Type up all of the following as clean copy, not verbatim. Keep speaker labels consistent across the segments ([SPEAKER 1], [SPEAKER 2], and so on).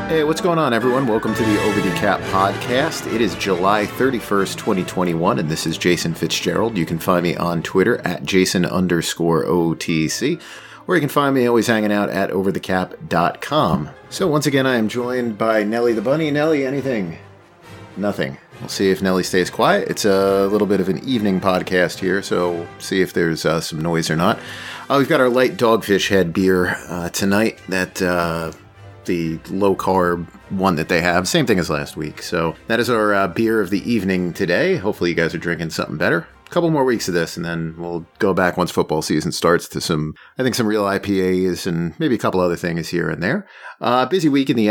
[SPEAKER 1] Hey, what's going on, everyone? Welcome to the Over the Cap podcast. It is July 31st, 2021, and this is Jason Fitzgerald. You can find me on Twitter at Jason_OTC, or you can find me always hanging out at overthecap.com. So once again, I am joined by Nelly the Bunny. Nelly, anything? Nothing. We'll see if Nelly stays quiet. It's a little bit of an evening podcast here, so we'll see if there's some noise or not. We've got our light Dogfish Head beer tonight that... the low-carb one that they have. Same thing as last week. So that is our beer of the evening today. Hopefully you guys are drinking something better. A couple more weeks of this, and then we'll go back once football season starts to some real IPAs and maybe a couple other things here and there. Busy week in the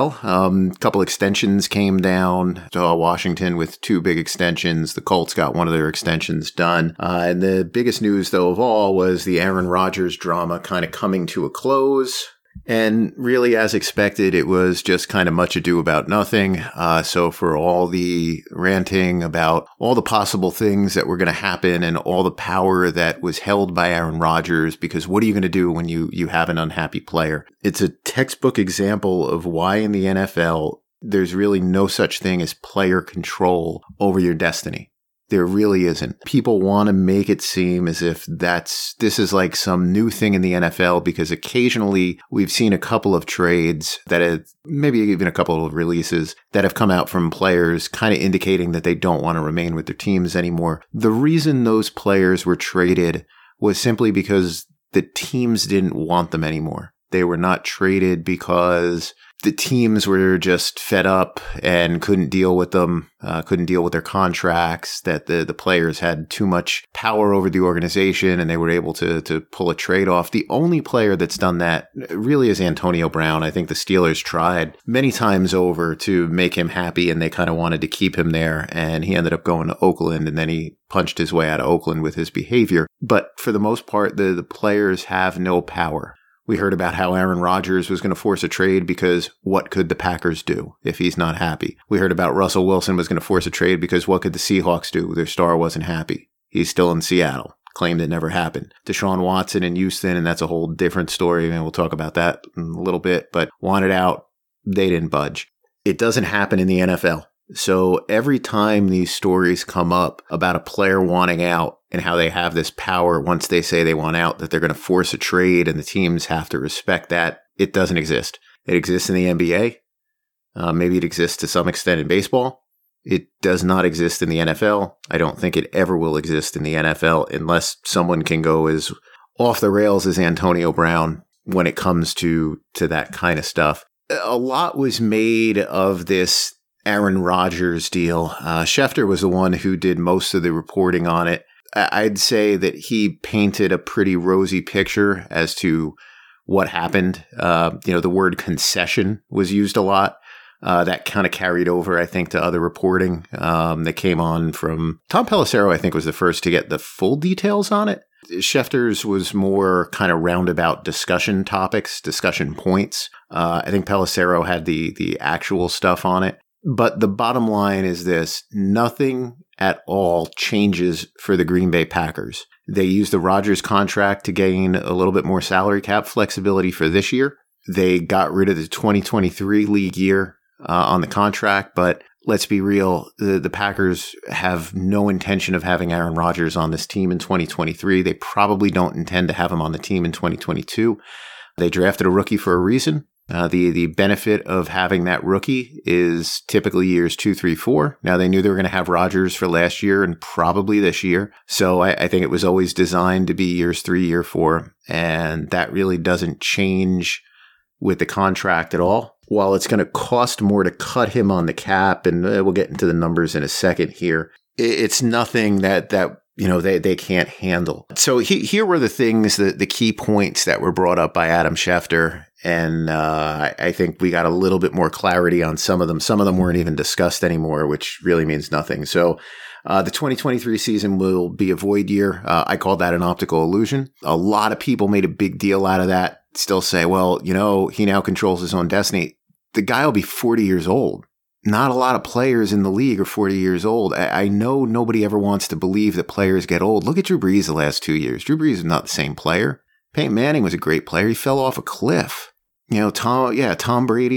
[SPEAKER 1] NFL. Couple extensions came down to Washington with two big extensions. The Colts got one of their extensions done. And the biggest news, though, of all was the Aaron Rodgers drama kind of coming to a close. And really, as expected, it was just kind of much ado about nothing. So for all the ranting about all the possible things that were going to happen and all the power that was held by Aaron Rodgers, because what are you going to do when you have an unhappy player? It's a textbook example of why in the NFL, there's really no such thing as player control over your destiny. There really isn't. People want to make it seem as if this is like some new thing in the NFL, because occasionally we've seen a couple of trades that have, maybe even a couple of releases that have come out from players kind of indicating that they don't want to remain with their teams anymore. The reason those players were traded was simply because the teams didn't want them anymore. They were not traded because the teams were just fed up and couldn't deal with them, couldn't deal with their contracts, that the players had too much power over the organization and they were able to pull a trade off. The only player that's done that really is Antonio Brown. I think the Steelers tried many times over to make him happy, and they kind of wanted to keep him there, and he ended up going to Oakland, and then he punched his way out of Oakland with his behavior. But for the most part, the players have no power. We heard about how Aaron Rodgers was going to force a trade because what could the Packers do if he's not happy? We heard about Russell Wilson was going to force a trade because what could the Seahawks do? Their star wasn't happy. He's still in Seattle. Claimed it never happened. Deshaun Watson in Houston, and that's a whole different story, and we'll talk about that in a little bit, but wanted out. They didn't budge. It doesn't happen in the NFL. So every time these stories come up about a player wanting out and how they have this power once they say they want out, that they're going to force a trade and the teams have to respect that, it doesn't exist. It exists in the NBA. Maybe it exists to some extent in baseball. It does not exist in the NFL. I don't think it ever will exist in the NFL unless someone can go as off the rails as Antonio Brown when it comes to that kind of stuff. A lot was made of this Aaron Rodgers deal. Schefter was the one who did most of the reporting on it. I'd say that he painted a pretty rosy picture as to what happened. The word concession was used a lot. That kind of carried over, I think, to other reporting that came on from Tom Pelissero. I think was the first to get the full details on it. Schefter's was more kind of roundabout discussion topics, discussion points. I think Pelissero had the actual stuff on it. But the bottom line is this: nothing at all changes for the Green Bay Packers. They used the Rodgers contract to gain a little bit more salary cap flexibility for this year. They got rid of the 2023 league year on the contract, but let's be real, the Packers have no intention of having Aaron Rodgers on this team in 2023. They probably don't intend to have him on the team in 2022. They drafted a rookie for a reason. The benefit of having that rookie is typically years 2, 3, 4. Now, they knew they were going to have Rodgers for last year and probably this year. So I think it was always designed to be years 3, year 4. And that really doesn't change with the contract at all. While it's going to cost more to cut him on the cap, and we'll get into the numbers in a second here, it's nothing that they can't handle. So here were the things, the key points that were brought up by Adam Schefter. And I think we got a little bit more clarity on some of them. Some of them weren't even discussed anymore, which really means nothing. So the 2023 season will be a void year. I call that an optical illusion. A lot of people made a big deal out of that. Still say, well, he now controls his own destiny. The guy will be 40 years old. Not a lot of players in the league are 40 years old. I know nobody ever wants to believe that players get old. Look at Drew Brees the last 2 years. Drew Brees is not the same player. Peyton Manning was a great player. He fell off a cliff. Tom Brady,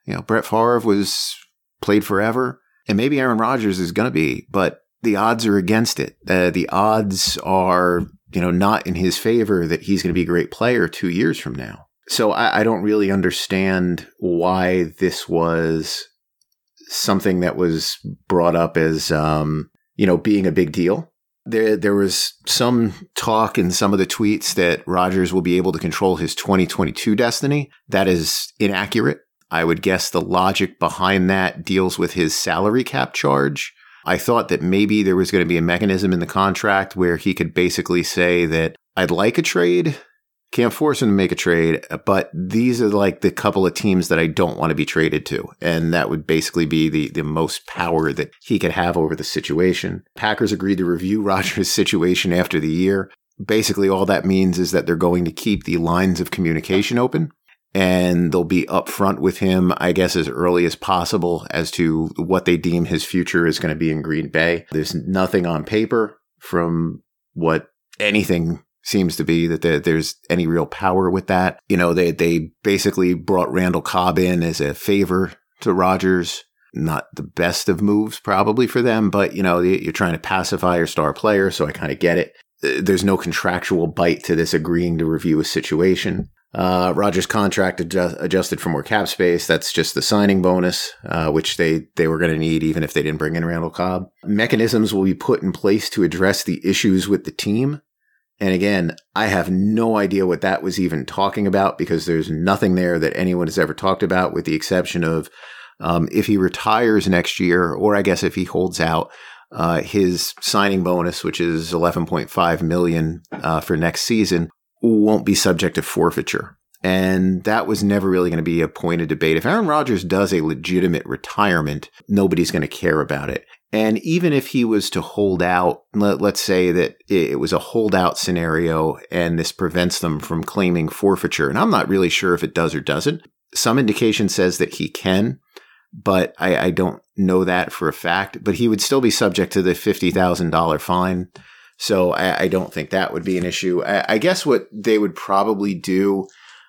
[SPEAKER 1] Brett Favre played forever, and maybe Aaron Rodgers is going to be, but the odds are against it. The odds are, not in his favor that he's going to be a great player 2 years from now. So I don't really understand why this was something that was brought up as, being a big deal. There was some talk in some of the tweets that Rodgers will be able to control his 2022 destiny. That is inaccurate. I would guess the logic behind that deals with his salary cap charge. I thought that maybe there was going to be a mechanism in the contract where he could basically say that I'd like a trade, can't force him to make a trade, but these are like the couple of teams that I don't want to be traded to. And that would basically be the most power that he could have over the situation. Packers agreed to review Rodgers' situation after the year. Basically, all that means is that they're going to keep the lines of communication open. And they'll be upfront with him, I guess, as early as possible as to what they deem his future is going to be in Green Bay. There's nothing on paper from what anything seems to be that there's any real power with that. They basically brought Randall Cobb in as a favor to Rodgers. Not the best of moves probably for them, but, you're trying to pacify your star player, so I kind of get it. There's no contractual bite to this agreeing to review a situation. Rodgers' contract adjusted for more cap space. That's just the signing bonus, which they were going to need even if they didn't bring in Randall Cobb. Mechanisms will be put in place to address the issues with the team. And again, I have no idea what that was even talking about because there's nothing there that anyone has ever talked about with the exception of if he retires next year, or I guess if he holds out, his signing bonus, which is $11.5 million for next season, won't be subject to forfeiture. And that was never really going to be a point of debate. If Aaron Rodgers does a legitimate retirement, nobody's going to care about it. And even if he was to hold out, let's say that it was a holdout scenario and this prevents them from claiming forfeiture. And I'm not really sure if it does or doesn't. Some indication says that he can, but I don't know that for a fact. But he would still be subject to the $50,000 fine. So I don't think that would be an issue. I guess what they would probably do,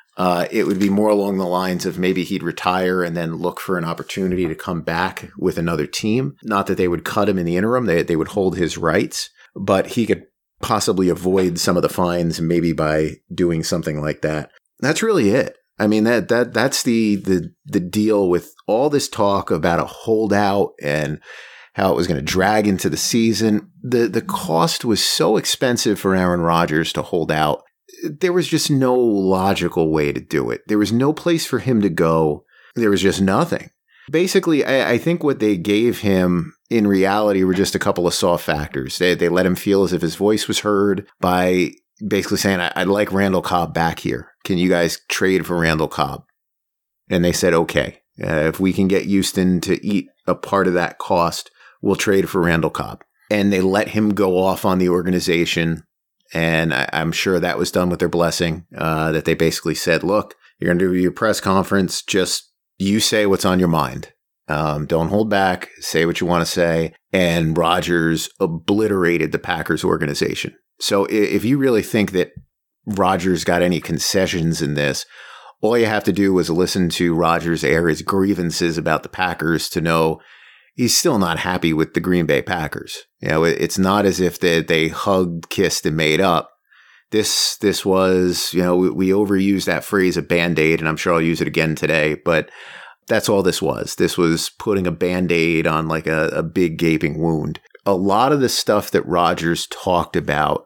[SPEAKER 1] it would be more along the lines of maybe he'd retire and then look for an opportunity to come back with another team. Not that they would cut him in the interim. They would hold his rights, but he could possibly avoid some of the fines maybe by doing something like that. That's really it. I mean, that's the deal with all this talk about a holdout and how it was going to drag into the season. The cost was so expensive for Aaron Rodgers to hold out. There was just no logical way to do it. There was no place for him to go. There was just nothing. Basically, I think what they gave him in reality were just a couple of soft factors. They let him feel as if his voice was heard by basically saying, I'd like Randall Cobb back here. Can you guys trade for Randall Cobb? And they said, okay, if we can get Houston to eat a part of that cost, we'll trade for Randall Cobb. And they let him go off on the organization. And I'm sure that was done with their blessing, that they basically said, look, you're going to do your press conference. Just you say what's on your mind. Don't hold back. Say what you want to say. And Rodgers obliterated the Packers organization. So if you really think that Rodgers got any concessions in this, all you have to do was listen to Rodgers air his grievances about the Packers to know he's still not happy with the Green Bay Packers. It's not as if they hugged, kissed, and made up. This was, we overused that phrase, a Band-Aid, and I'm sure I'll use it again today, but that's all this was. This was putting a Band-Aid on like a big gaping wound. A lot of the stuff that Rodgers talked about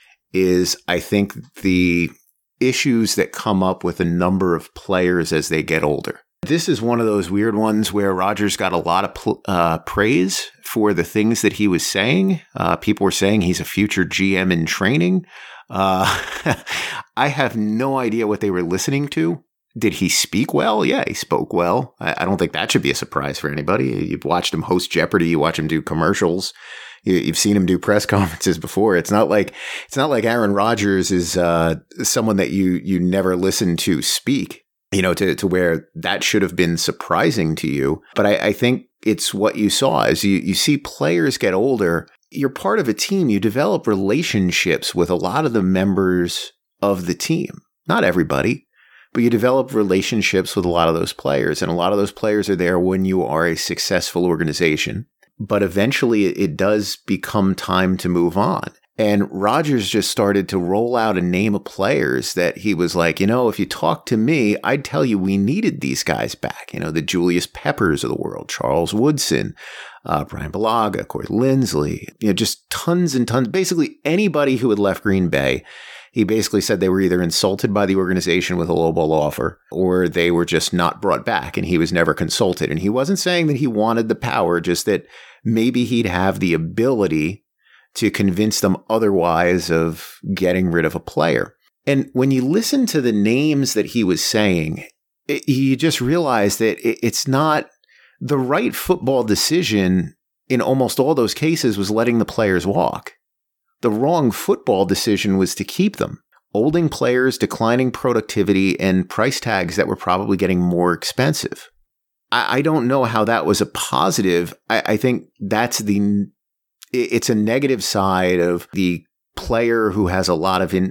[SPEAKER 1] is, I think, the issues that come up with a number of players as they get older. This is one of those weird ones where Rodgers got a lot of praise for the things that he was saying. People were saying he's a future GM in training. I have no idea what they were listening to. Did he speak well? Yeah, he spoke well. I don't think that should be a surprise for anybody. You've watched him host Jeopardy. You watch him do commercials. You've seen him do press conferences before. It's not like Aaron Rodgers is someone that you never listen to speak. To where that should have been surprising to you. But I think it's what you saw. As you see players get older, you're part of a team. You develop relationships with a lot of the members of the team. Not everybody, But you develop relationships with a lot of those players, and a lot of those players are there when you are a successful organization. But eventually it does become time to move on. And Rodgers just started to roll out a name of players that he was like, if you talk to me, I'd tell you we needed these guys back. The Julius Peppers of the world, Charles Woodson, Brian Bulaga, Corey Linsley, just tons and tons. Basically anybody who had left Green Bay, he basically said they were either insulted by the organization with a lowball offer or they were just not brought back, and he was never consulted. And he wasn't saying that he wanted the power, just that maybe he'd have the ability to convince them otherwise of getting rid of a player. And when you listen to the names that he was saying, you just realize that it's not the right football decision. In almost all those cases was letting the players walk. The wrong football decision was to keep them. Olding players, declining productivity, and price tags that were probably getting more expensive. I don't know how that was a positive. I think it's a negative side of the player who has a lot of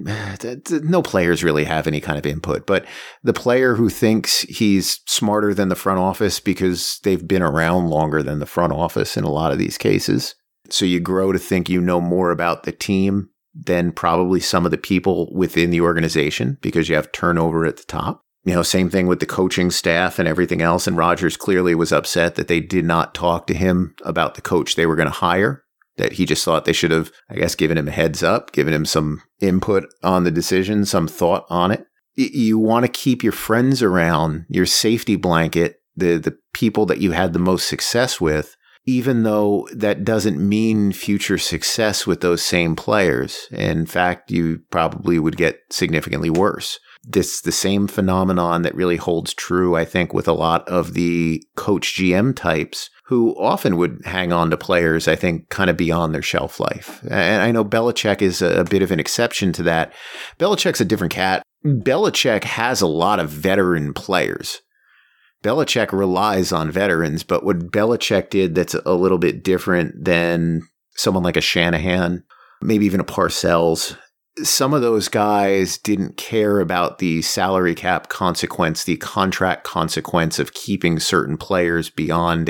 [SPEAKER 1] no players really have any kind of input, but the player who thinks he's smarter than the front office because they've been around longer than the front office in a lot of these cases. So you grow to think you know more about the team than probably some of the people within the organization because you have turnover at the top. Same thing with the coaching staff and everything else. And Rodgers clearly was upset that they did not talk to him about the coach they were going to hire, that he just thought they should have, I guess, given him a heads up, given him some input on the decision, some thought on it. You want to keep your friends around, your safety blanket, the people that you had the most success with, even though that doesn't mean future success with those same players. In fact, you probably would get significantly worse. This the same phenomenon that really holds true, I think, with a lot of the coach GM types who often would hang on to players, I think, kind of beyond their shelf life. And I know Belichick is a bit of an exception to that. Belichick's a different cat. Belichick has a lot of veteran players. Belichick relies on veterans, but what Belichick did that's a little bit different than someone like a Shanahan, maybe even a Parcells. Some of those guys didn't care about the salary cap consequence, the contract consequence of keeping certain players beyond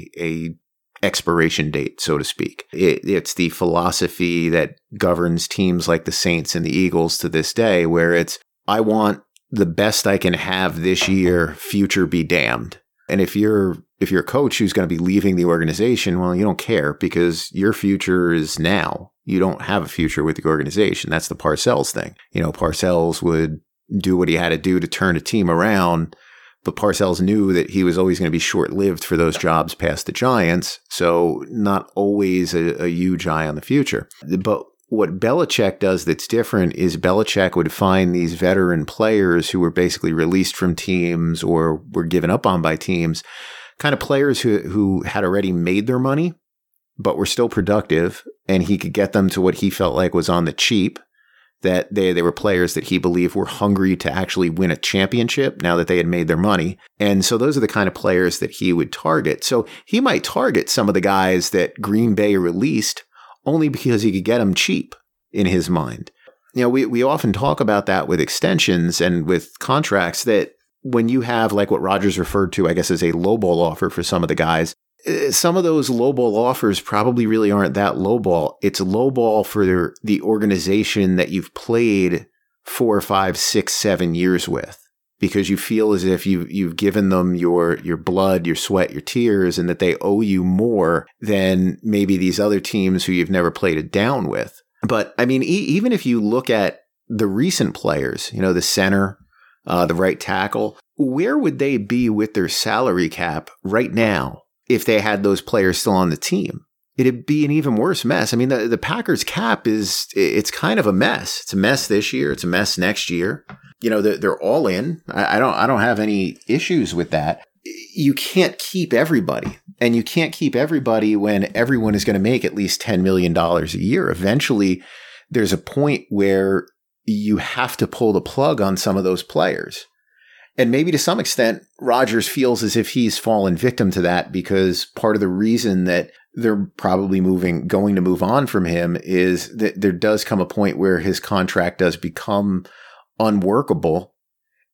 [SPEAKER 1] a expiration date, so to speak. It's the philosophy that governs teams like the Saints and the Eagles to this day, where it's, I want the best I can have this year, future be damned. And if you're a coach who's going to be leaving the organization, well, you don't care because your future is now. You don't have a future with the organization. That's the Parcells thing. Parcells would do what he had to do to turn a team around, but Parcells knew that he was always going to be short-lived for those jobs past the Giants, so not always a huge eye on the future. But what Belichick does that's different is Belichick would find these veteran players who were basically released from teams or were given up on by teams, kind of players who had already made their money, but were still productive, and he could get them to what he felt like was on the cheap, that they were players that he believed were hungry to actually win a championship now that they had made their money. And so those are the kind of players that he would target. So he might target some of the guys that Green Bay released only because he could get them cheap in his mind. We often talk about that with extensions and with contracts, that when you have like what Rodgers referred to, I guess, as a lowball offer for some of the guys, some of those lowball offers probably really aren't that lowball. It's lowball for the organization that you've played 4, 5, 6, 7 years with, because you feel as if you've given them your blood, your sweat, your tears, and that they owe you more than maybe these other teams who you've never played it down with. But I mean, even if you look at the recent players, the center, the right tackle, where would they be with their salary cap right now if they had those players still on the team? It'd be an even worse mess. I mean, the Packers cap it's kind of a mess. It's a mess this year. It's a mess next year. They're all in. I don't have any issues with that. You can't keep everybody, and you can't keep everybody when everyone is going to make at least $10 million a year. Eventually, there's a point where you have to pull the plug on some of those players. And maybe to some extent, Rodgers feels as if he's fallen victim to that, because part of the reason that they're probably going to move on from him is that there does come a point where his contract does become unworkable.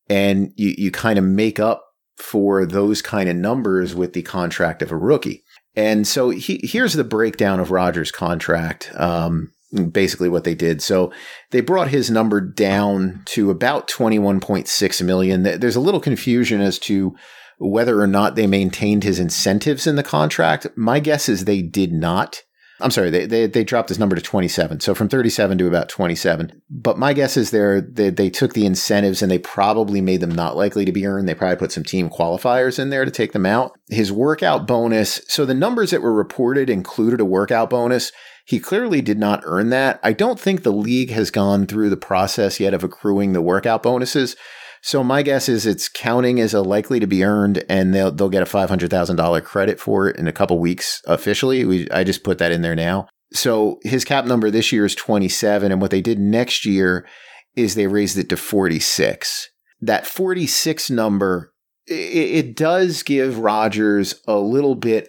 [SPEAKER 1] And you kind of make up for those kind of numbers with the contract of a rookie. And so here's the breakdown of Rodgers' contract. Basically what they did. So they brought his number down to about $21.6 million. There's a little confusion as to whether or not they maintained his incentives in the contract. My guess is they did not. I'm sorry, they dropped his number to 27. So from 37 to about 27. But my guess is they took the incentives and they probably made them not likely to be earned. They probably put some team qualifiers in there to take them out. His workout bonus. So the numbers that were reported included a workout bonus. He clearly did not earn that. I don't think the league has gone through the process yet of accruing the workout bonuses. So my guess is it's counting as a likely to be earned, and they'll get a $500,000 credit for it in a couple weeks officially. I just put that in there now. So his cap number this year is 27, and what they did next year is they raised it to 46. That 46 number, it does give Rodgers a little bit,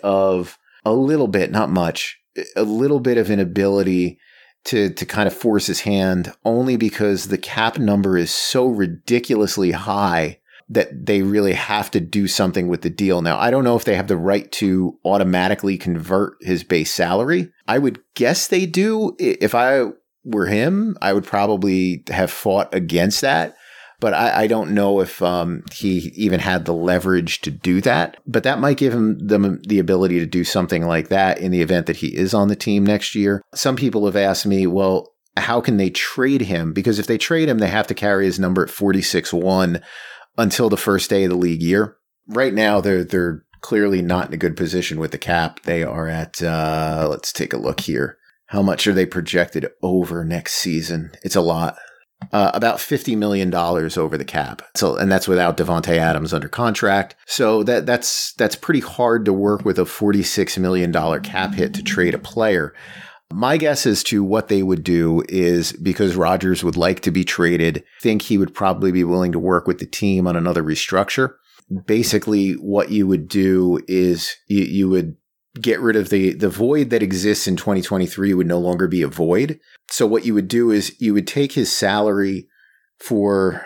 [SPEAKER 1] not much, a little bit of an ability to kind of force his hand, only because the cap number is so ridiculously high that they really have to do something with the deal. Now, I don't know if they have the right to automatically convert his base salary. I would guess they do. If I were him, I would probably have fought against that. But I don't know if he even had the leverage to do that. But that might give them the ability to do something like that in the event that he is on the team next year. Some people have asked me, well, how can they trade him? Because if they trade him, they have to carry his number at 46-1 until the first day of the league year. Right now, they're clearly not in a good position with the cap. They are at, let's take a look here. How much are they projected over next season? It's a lot. About $50 million over the cap. So, and that's without Devontae Adams under contract. So that's pretty hard to work with a $46 million cap hit to trade a player. My guess as to what they would do is, because Rodgers would like to be traded, think he would probably be willing to work with the team on another restructure. Basically, what you would do is you would get rid of the void that exists in 2023 would no longer be a void. So what you would do is you would take his salary for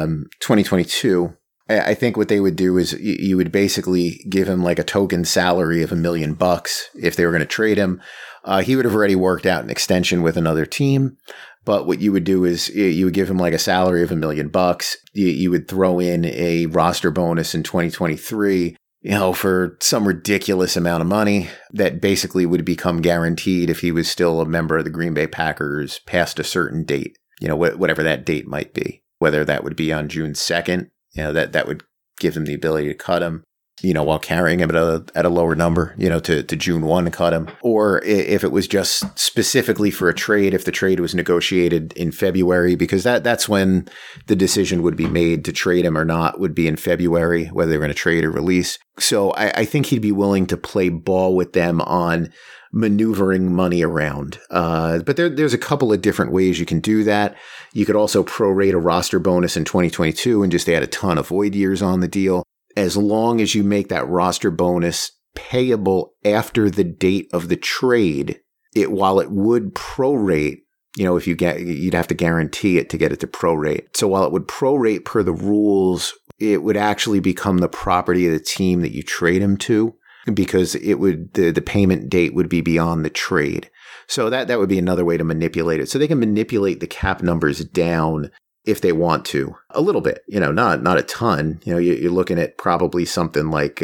[SPEAKER 1] 2022. I think what they would do is you would basically give him like a token salary of $1 million if they were going to trade him. He would have already worked out an extension with another team. But what you would do is you would give him like a salary of $1 million. You would throw in a roster bonus in 2023. For some ridiculous amount of money that basically would become guaranteed if he was still a member of the Green Bay Packers past a certain date, whatever that date might be, whether that would be on June 2nd, that would give him the ability to cut him, while carrying him at a lower number, to June 1 to cut him. Or if it was just specifically for a trade, if the trade was negotiated in February, because that's when the decision would be made to trade him or not, would be in February, whether they're going to trade or release. So I think he'd be willing to play ball with them on maneuvering money around. But there's a couple of different ways you can do that. You could also prorate a roster bonus in 2022 and just add a ton of void years on the deal. As long as you make that roster bonus payable after the date of the trade, while it would prorate, if you'd have to guarantee it to get it to prorate. So while it would prorate per the rules, it would actually become the property of the team that you trade him to, because the payment date would be beyond the trade. So that would be another way to manipulate it. So they can manipulate the cap numbers down if they want to, a little bit, not a ton. You're looking at probably something like,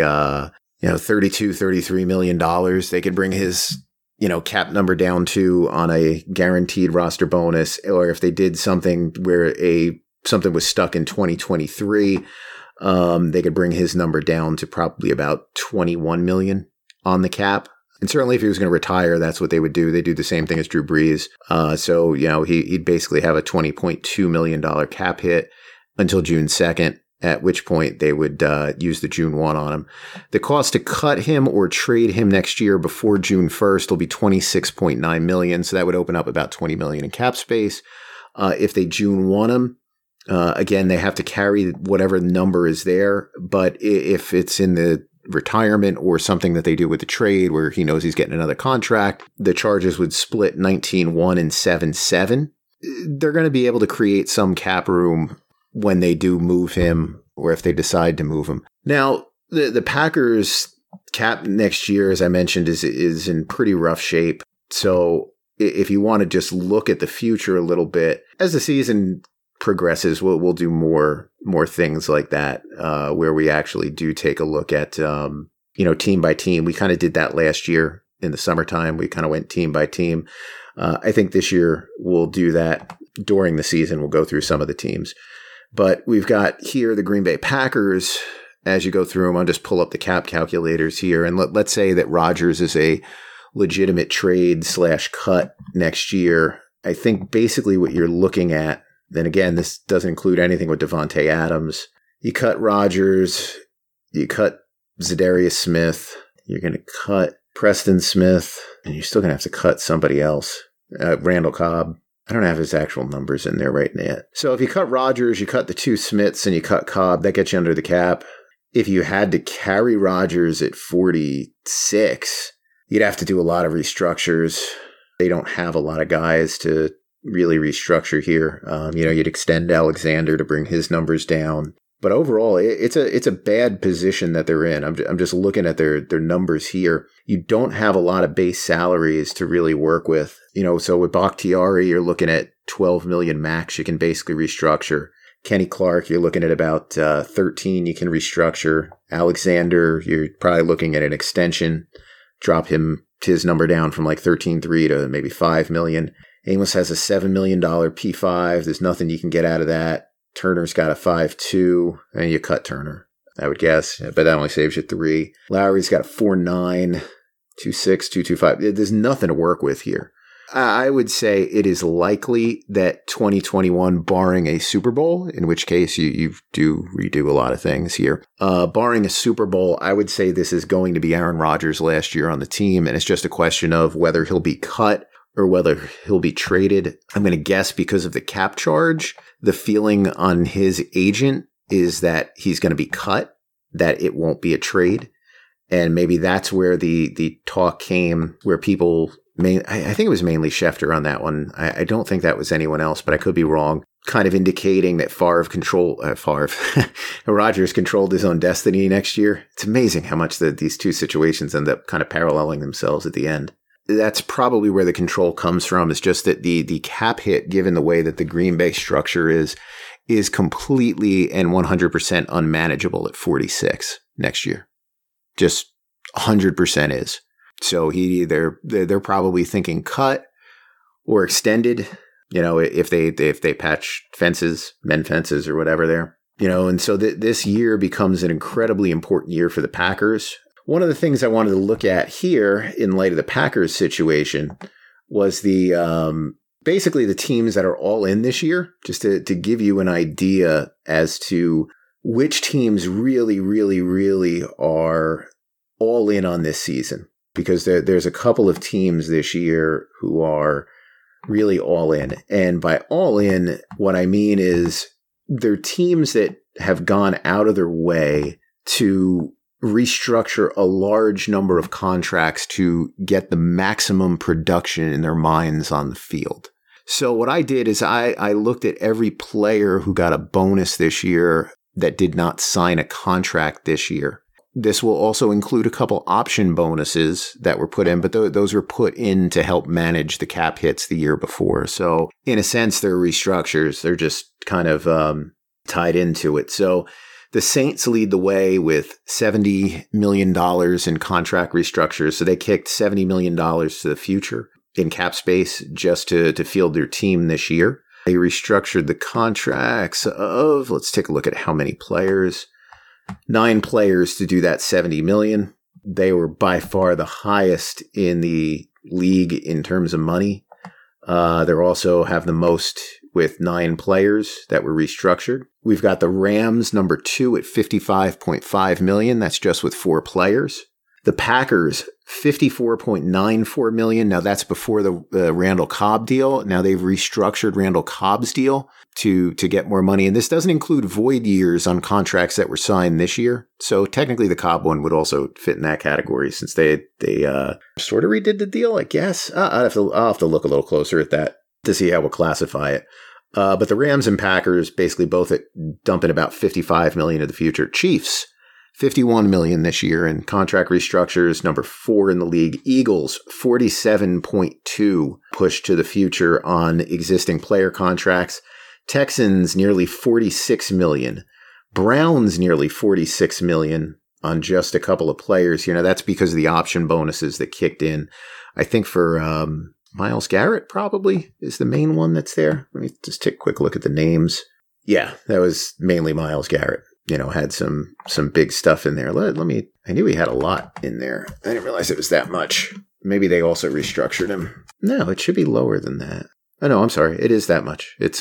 [SPEAKER 1] $33 million. They could bring his, cap number down to on a guaranteed roster bonus. Or if they did something where something was stuck in 2023, they could bring his number down to probably about 21 million on the cap. And certainly if he was going to retire, that's what they would do. They do the same thing as Drew Brees. So, he'd basically have a $20.2 million cap hit until June 2nd, at which point they would use the June 1 on him. The cost to cut him or trade him next year before June 1st will be $26.9 million. So that would open up about $20 million in cap space. If they June 1 him, again, they have to carry whatever number is there. But if it's in the retirement or something that they do with the trade where he knows he's getting another contract, the charges would split 19-1 and 7-7. They're going to be able to create some cap room when they do move him or if they decide to move him. Now, the Packers cap next year, as I mentioned, is in pretty rough shape. So if you want to just look at the future a little bit, as the season progresses, we'll do more things like that, where we actually do take a look at, team by team. We kind of did that last year in the summertime. We kind of went team by team. I think this year we'll do that during the season. We'll go through some of the teams. But we've got here the Green Bay Packers. As you go through them, I'll just pull up the cap calculators here. And let's say that Rodgers is a legitimate trade / cut next year. I think basically what you're looking at, then again, this doesn't include anything with Devontae Adams. You cut Rodgers, you cut Zadarius Smith, you're going to cut Preston Smith, and you're still going to have to cut somebody else. Randall Cobb. I don't have his actual numbers in there right now. So if you cut Rodgers, you cut the 2 Smiths, and you cut Cobb, that gets you under the cap. If you had to carry Rodgers at 46, you'd have to do a lot of restructures. They don't have a lot of guys to really restructure here. You'd extend Alexander to bring his numbers down. But overall, it's a bad position that they're in. I'm just looking at their numbers here. You don't have a lot of base salaries to really work with. So with Bakhtiari, you're looking at $12 million max. You can basically restructure. Kenny Clark, you're looking at about 13. You can restructure. Alexander, you're probably looking at an extension. Drop his number down from like 13.3 to maybe $5 million. Amos has a $7 million P5. There's nothing you can get out of that. Turner's got a 5.2, and you cut Turner, I would guess, but that only saves you 3. Lowry's got a 4.9, 2.6, 2.25. There's nothing to work with here. I would say it is likely that 2021, barring a Super Bowl, in which case you do redo a lot of things here. Barring a Super Bowl, I would say this is going to be Aaron Rodgers' last year on the team, and it's just a question of whether he'll be cut or whether he'll be traded. I'm going to guess because of the cap charge, the feeling on his agent is that he's going to be cut, that it won't be a trade. And maybe that's where the talk came, where people, I think it was mainly Schefter on that one. I don't think that was anyone else, but I could be wrong. Kind of indicating that Rodgers controlled his own destiny next year. It's amazing how much these two situations end up kind of paralleling themselves at the end. That's probably where the control comes from. It's just that the cap hit, given the way that the Green Bay structure is completely and 100% unmanageable at 46 next year. Just 100% is. So they're probably thinking cut or extended. If they patch fences, mend fences or whatever there. And so this year becomes an incredibly important year for the Packers. One of the things I wanted to look at here in light of the Packers situation was basically the teams that are all in this year, just to give you an idea as to which teams really, really, really are all in on this season. Because there's a couple of teams this year who are really all in. And by all in, what I mean is they're teams that have gone out of their way to restructure a large number of contracts to get the maximum production in their minds on the field. So what I did is I looked at every player who got a bonus this year that did not sign a contract this year. This will also include a couple option bonuses that were put in, but those were put in to help manage the cap hits the year before. So in a sense, they're restructures. They're just kind of tied into it. So the Saints lead the way with $70 million in contract restructures. So they kicked $70 million to the future in cap space just to field their team this year. They restructured the contracts of, let's take a look at how many players. 9 players to do that $70 million. They were by far the highest in the league in terms of money. They also have the most with 9 players that were restructured. We've got the Rams, number 2 at $55.5 million. That's just with 4 players. The Packers, $54.94 million. Now that's before the Randall Cobb deal. Now they've restructured Randall Cobb's deal to get more money. And this doesn't include void years on contracts that were signed this year. So technically the Cobb one would also fit in that category since they sort of redid the deal, I guess. I'll have to look a little closer at that to see how we'll classify it. But the Rams and Packers basically both at dumping about $55 million of the future. Chiefs, $51 million this year in contract restructures, number 4 in the league. Eagles, $47.2 pushed to the future on existing player contracts. Texans, nearly $46 million. Browns, nearly $46 million on just a couple of players. That's because of the option bonuses that kicked in. I think for Myles Garrett probably is the main one that's there. Let me just take a quick look at the names. Yeah, that was mainly Myles Garrett. Had some big stuff in there. I knew he had a lot in there. I didn't realize it was that much. Maybe they also restructured him. No, it should be lower than that. Oh, no, I'm sorry. It is that much. It's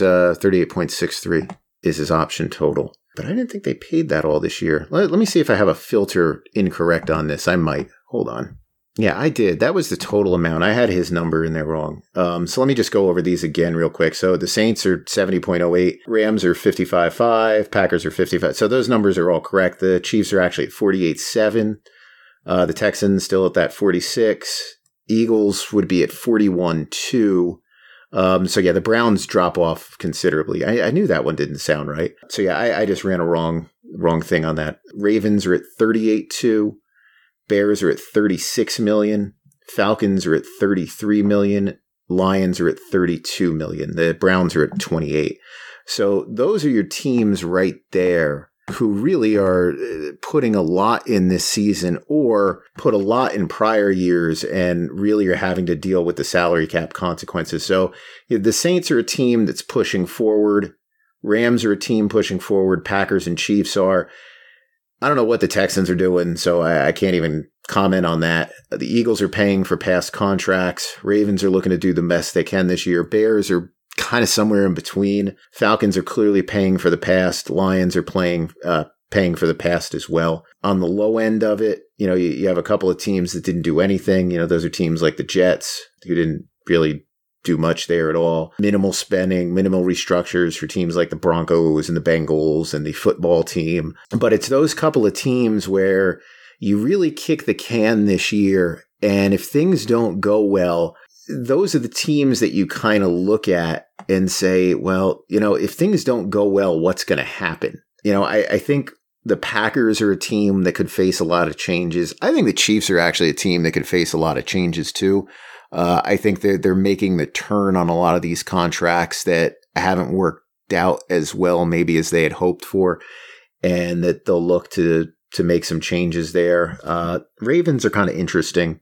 [SPEAKER 1] 38.63 is his option total. But I didn't think they paid that all this year. Let me see if I have a filter incorrect on this. I might. Hold on. Yeah, I did. That was the total amount. I had his number in there wrong. So let me just go over these again real quick. So the Saints are 70.08, Rams are 55.5, Packers are 55. So those numbers are all correct. The Chiefs are actually at 48.7. The Texans still at that 46. Eagles would be at 41.2. So yeah, the Browns drop off considerably. I knew that one didn't sound right. So yeah, I just ran a wrong thing on that. Ravens are at 38.2. Bears are at 36 million. Falcons are at 33 million. Lions are at 32 million. The Browns are at 28. So those are your teams right there who really are putting a lot in this season or put a lot in prior years and really are having to deal with the salary cap consequences. So the Saints are a team that's pushing forward. Rams are a team pushing forward. Packers and Chiefs are. I don't know what the Texans are doing, so I can't even comment on that. The Eagles are paying for past contracts. Ravens are looking to do the best they can this year. Bears are kind of somewhere in between. Falcons are clearly paying for the past. Lions are paying for the past as well. On the low end of it, you have a couple of teams that didn't do anything. Those are teams like the Jets who didn't really do much there at all. Minimal spending, minimal restructures for teams like the Broncos and the Bengals and the football team. But it's those couple of teams where you really kick the can this year. And if things don't go well, those are the teams that you kind of look at and say, well, if things don't go well, what's going to happen? I think the Packers are a team that could face a lot of changes. I think the Chiefs are actually a team that could face a lot of changes too. I think they're making the turn on a lot of these contracts that haven't worked out as well maybe as they had hoped for, and that they'll look to make some changes there. Ravens are kind of interesting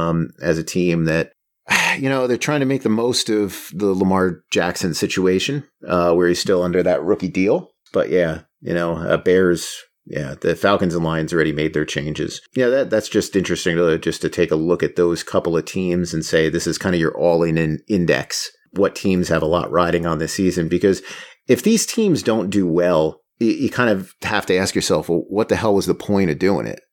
[SPEAKER 1] as a team that, they're trying to make the most of the Lamar Jackson situation where he's still under that rookie deal. But yeah, Bears... Yeah, the Falcons and Lions already made their changes. Yeah, that's just interesting to take a look at those couple of teams and say this is kind of your all-in index. What teams have a lot riding on this season? Because if these teams don't do well, you kind of have to ask yourself, well, what the hell was the point of doing it?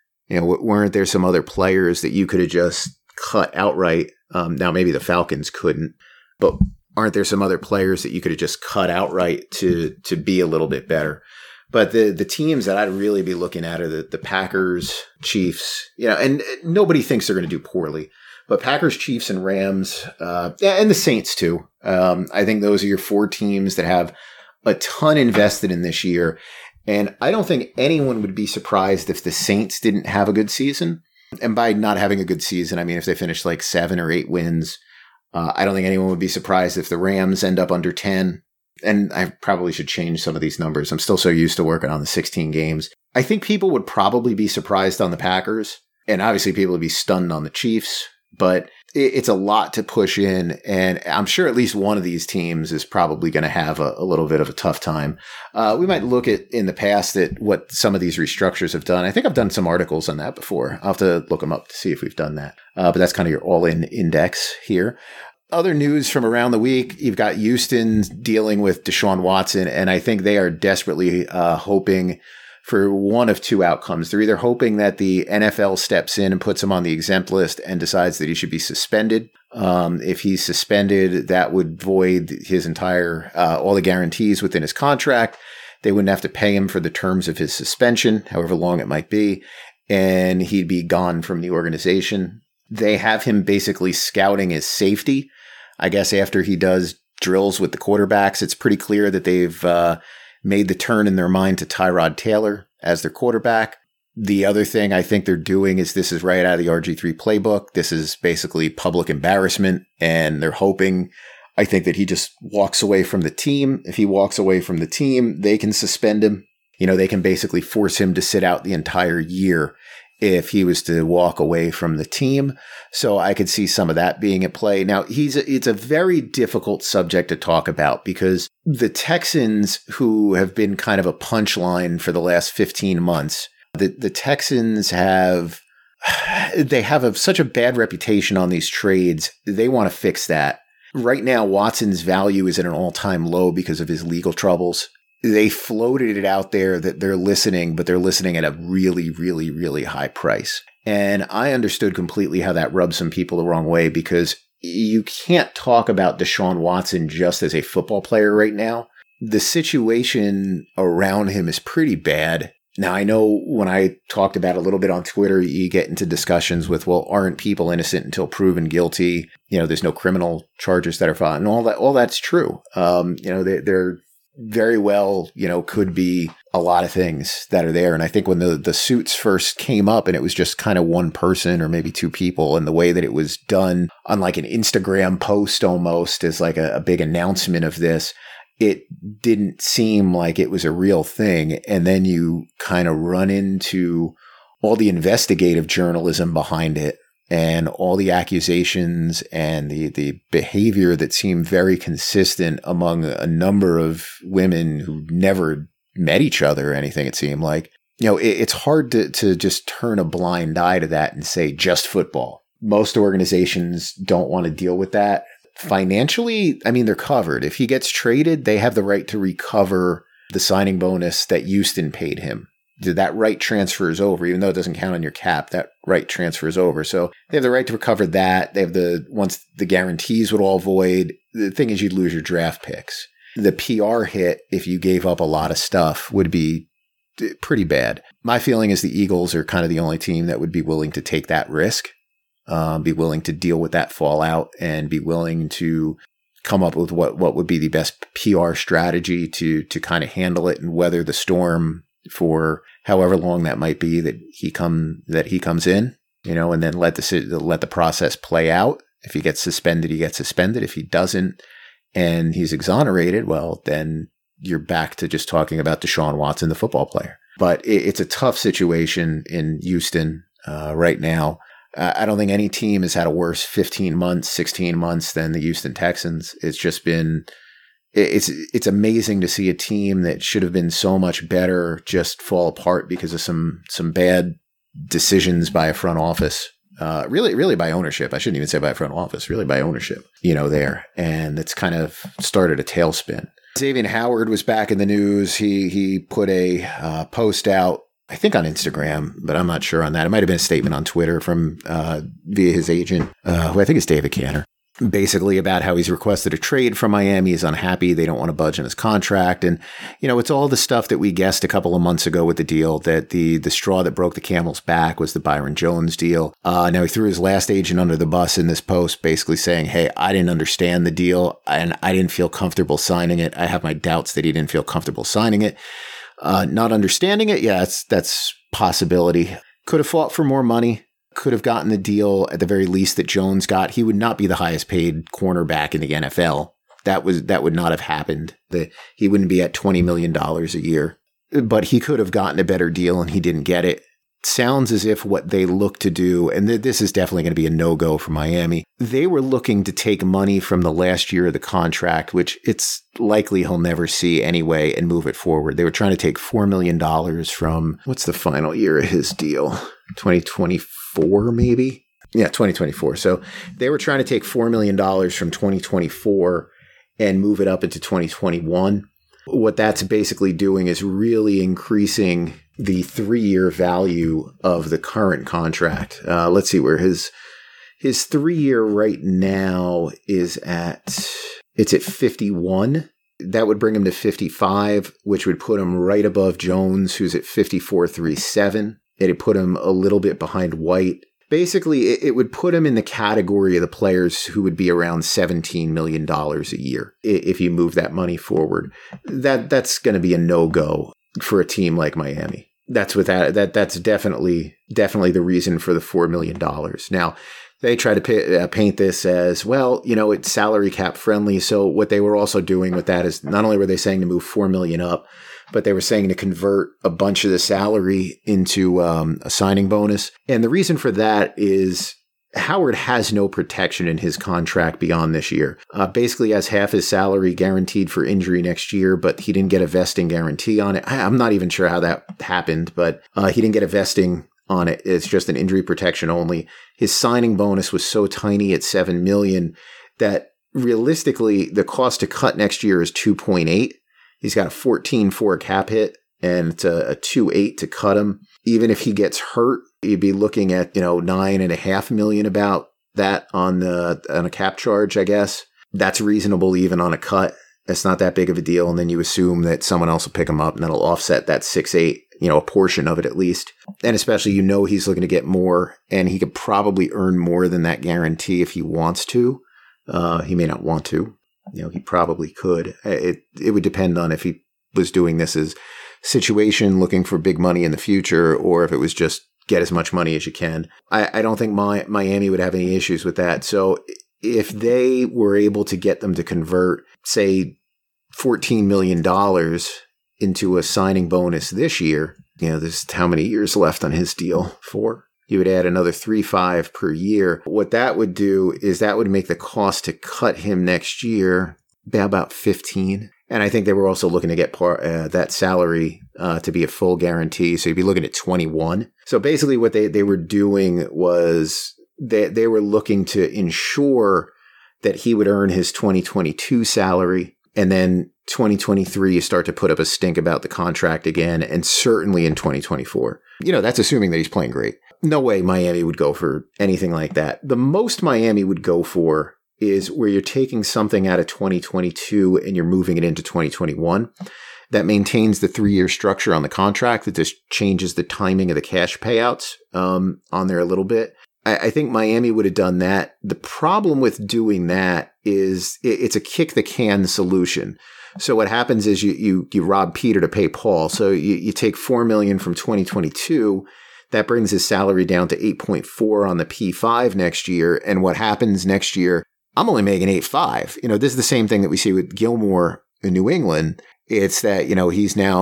[SPEAKER 1] Weren't there some other players that you could have just cut outright? Now, maybe the Falcons couldn't, but aren't there some other players that you could have just cut outright to be a little bit better? But the teams that I'd really be looking at are the Packers, Chiefs, and nobody thinks they're going to do poorly. But Packers, Chiefs, and Rams, and the Saints too. I think those are your 4 teams that have a ton invested in this year. And I don't think anyone would be surprised if the Saints didn't have a good season. And by not having a good season, I mean if they finish like 7 or 8 wins. I don't think anyone would be surprised if the Rams end up under 10. And I probably should change some of these numbers. I'm still so used to working on the 16 games. I think people would probably be surprised on the Packers. And obviously people would be stunned on the Chiefs. But it's a lot to push in. And I'm sure at least one of these teams is probably going to have a little bit of a tough time. We might look at in the past at what some of these restructures have done. I think I've done some articles on that before. I'll have to look them up to see if we've done that. But that's kind of your all-in index here. Other news from around the week, you've got Houston dealing with Deshaun Watson, and I think they are desperately hoping for one of 2 outcomes. They're either hoping that the NFL steps in and puts him on the exempt list and decides that he should be suspended. If he's suspended, that would void his entire, all the guarantees within his contract. They wouldn't have to pay him for the terms of his suspension, however long it might be, and he'd be gone from the organization. They have him basically scouting his safety. I guess after he does drills with the quarterbacks, it's pretty clear that they've made the turn in their mind to Tyrod Taylor as their quarterback. The other thing I think they're doing is this is right out of the RG3 playbook. This is basically public embarrassment, and they're hoping, I think, that he just walks away from the team. If he walks away from the team, they can suspend him. They can basically force him to sit out the entire year if he was to walk away from the team. So I could see some of that being at play. Now, it's a very difficult subject to talk about because the Texans, who have been kind of a punchline for the last 15 months, the Texans have such a bad reputation on these trades. They want to fix that. Right now, Watson's value is at an all-time low because of his legal troubles. They floated it out there that they're listening, but they're listening at a really, really, really high price. And I understood completely how that rubbed some people the wrong way because you can't talk about Deshaun Watson just as a football player right now. The situation around him is pretty bad. Now, I know when I talked about it a little bit on Twitter, you get into discussions with, well, aren't people innocent until proven guilty? There's no criminal charges that are filed, and all that's true. They're very well, could be a lot of things that are there. And I think when the suits first came up and it was just kind of one person or maybe two people, and the way that it was done on like an Instagram post almost as like a big announcement of this, it didn't seem like it was a real thing. And then you kind of run into all the investigative journalism behind it and all the accusations and the behavior that seemed very consistent among a number of women who never met each other or anything, it seemed like. It's hard to just turn a blind eye to that and say just football. Most organizations don't want to deal with that. Financially, I mean, they're covered. If he gets traded, they have the right to recover the signing bonus that Houston paid him. That right transfers over, even though it doesn't count on your cap, that right transfers over. So they have the right to recover that. They have once the guarantees would all void, the thing is you'd lose your draft picks. The PR hit, if you gave up a lot of stuff, would be pretty bad. My feeling is the Eagles are kind of the only team that would be willing to take that risk. Be willing to deal with that fallout and be willing to come up with what would be the best PR strategy to kind of handle it and weather the storm for however long that might be that he comes in, and then let the process play out. If he gets suspended, he gets suspended. If he doesn't and he's exonerated, well, then you're back to just talking about Deshaun Watson, the football player. But it's a tough situation in Houston right now. I don't think any team has had a worse 15 months, 16 months than the Houston Texans. It's just been, it's amazing to see a team that should have been so much better just fall apart because of some bad decisions by a front office. Really by ownership. I shouldn't even say by a front office, really by ownership, there. And it's kind of started a tailspin. Xavier Howard was back in the news. He put a post out, I think on Instagram, but I'm not sure on that. It might have been a statement on Twitter from via his agent, who I think is David Cantor, basically about how he's requested a trade from Miami. He's unhappy. They don't want to budge on his contract. And, it's all the stuff that we guessed a couple of months ago with the deal, that the straw that broke the camel's back was the Byron Jones deal. Now he threw his last agent under the bus in this post, basically saying, hey, I didn't understand the deal and I didn't feel comfortable signing it. I have my doubts that he didn't feel comfortable signing it. Not understanding it, yeah, that's possibility. Could have fought for more money. Could have gotten the deal at the very least that Jones got. He would not be the highest paid cornerback in the NFL. That would not have happened. He wouldn't be at $20 million a year. But he could have gotten a better deal and he didn't get it. Sounds as if what they look to do, and this is definitely going to be a no-go for Miami, they were looking to take money from the last year of the contract, which it's likely he'll never see anyway, and move it forward. They were trying to take $4 million from, what's the final year of his deal? 2024, maybe? Yeah, 2024. So they were trying to take $4 million from 2024 and move it up into 2021. What that's basically doing is really increasing the 3-year value of the current contract. Let's see where his 3-year right now is at. It's at 51. That would bring him to 55, which would put him right above Jones, who's at 54.37. It'd put him a little bit behind White. basically it would put him in the category of the players who would be around $17 million a year if you move that money forward. That's going to be a no-go for a team like Miami. That's definitely the reason for the $4 million. Now, they try to paint this as, well, it's salary cap friendly. So what they were also doing with that is not only were they saying to move $4 million up, but they were saying to convert a bunch of the salary into a signing bonus. And the reason for that is Howard has no protection in his contract beyond this year. Basically has half his salary guaranteed for injury next year, but he didn't get a vesting guarantee on it. I'm not even sure how that happened, but he didn't get a vesting on it. It's just an injury protection only. His signing bonus was so tiny at $7 million that realistically the cost to cut next year is 2.8. He's got a 14.4 cap hit and it's a 2.8 to cut him. Even if he gets hurt, you'd be looking at, $9.5 million about that on a cap charge, I guess. That's reasonable even on a cut. It's not that big of a deal. And then you assume that someone else will pick him up and that'll offset that 6.8, a portion of it at least. And especially, he's looking to get more and he could probably earn more than that guarantee if he wants to. He may not want to. He probably could. It would depend on if he was doing this as situation looking for big money in the future or if it was just get as much money as you can. I don't think Miami would have any issues with that. So if they were able to get them to convert, say, $14 million into a signing bonus this year, there's how many years left on his deal? 4? You would add another 3.5 per year. What that would do is that would make the cost to cut him next year about 15. And I think they were also looking to get that salary to be a full guarantee. So you'd be looking at 21. So basically what they were doing was they were looking to ensure that he would earn his 2022 salary. And then 2023, you start to put up a stink about the contract again. And certainly in 2024. That's assuming that he's playing great. No way Miami would go for anything like that. The most Miami would go for is where you're taking something out of 2022 and you're moving it into 2021. That maintains the 3-year structure on the contract. That just changes the timing of the cash payouts on there a little bit. I think Miami would have done that. The problem with doing that is it's a kick the can solution. So what happens is you rob Peter to pay Paul. So you take $4 million from 2022. That brings his salary down to 8.4 on the P5 next year. And what happens next year, I'm only making 8.5. This is the same thing that we see with Gilmore in New England. It's that, he's now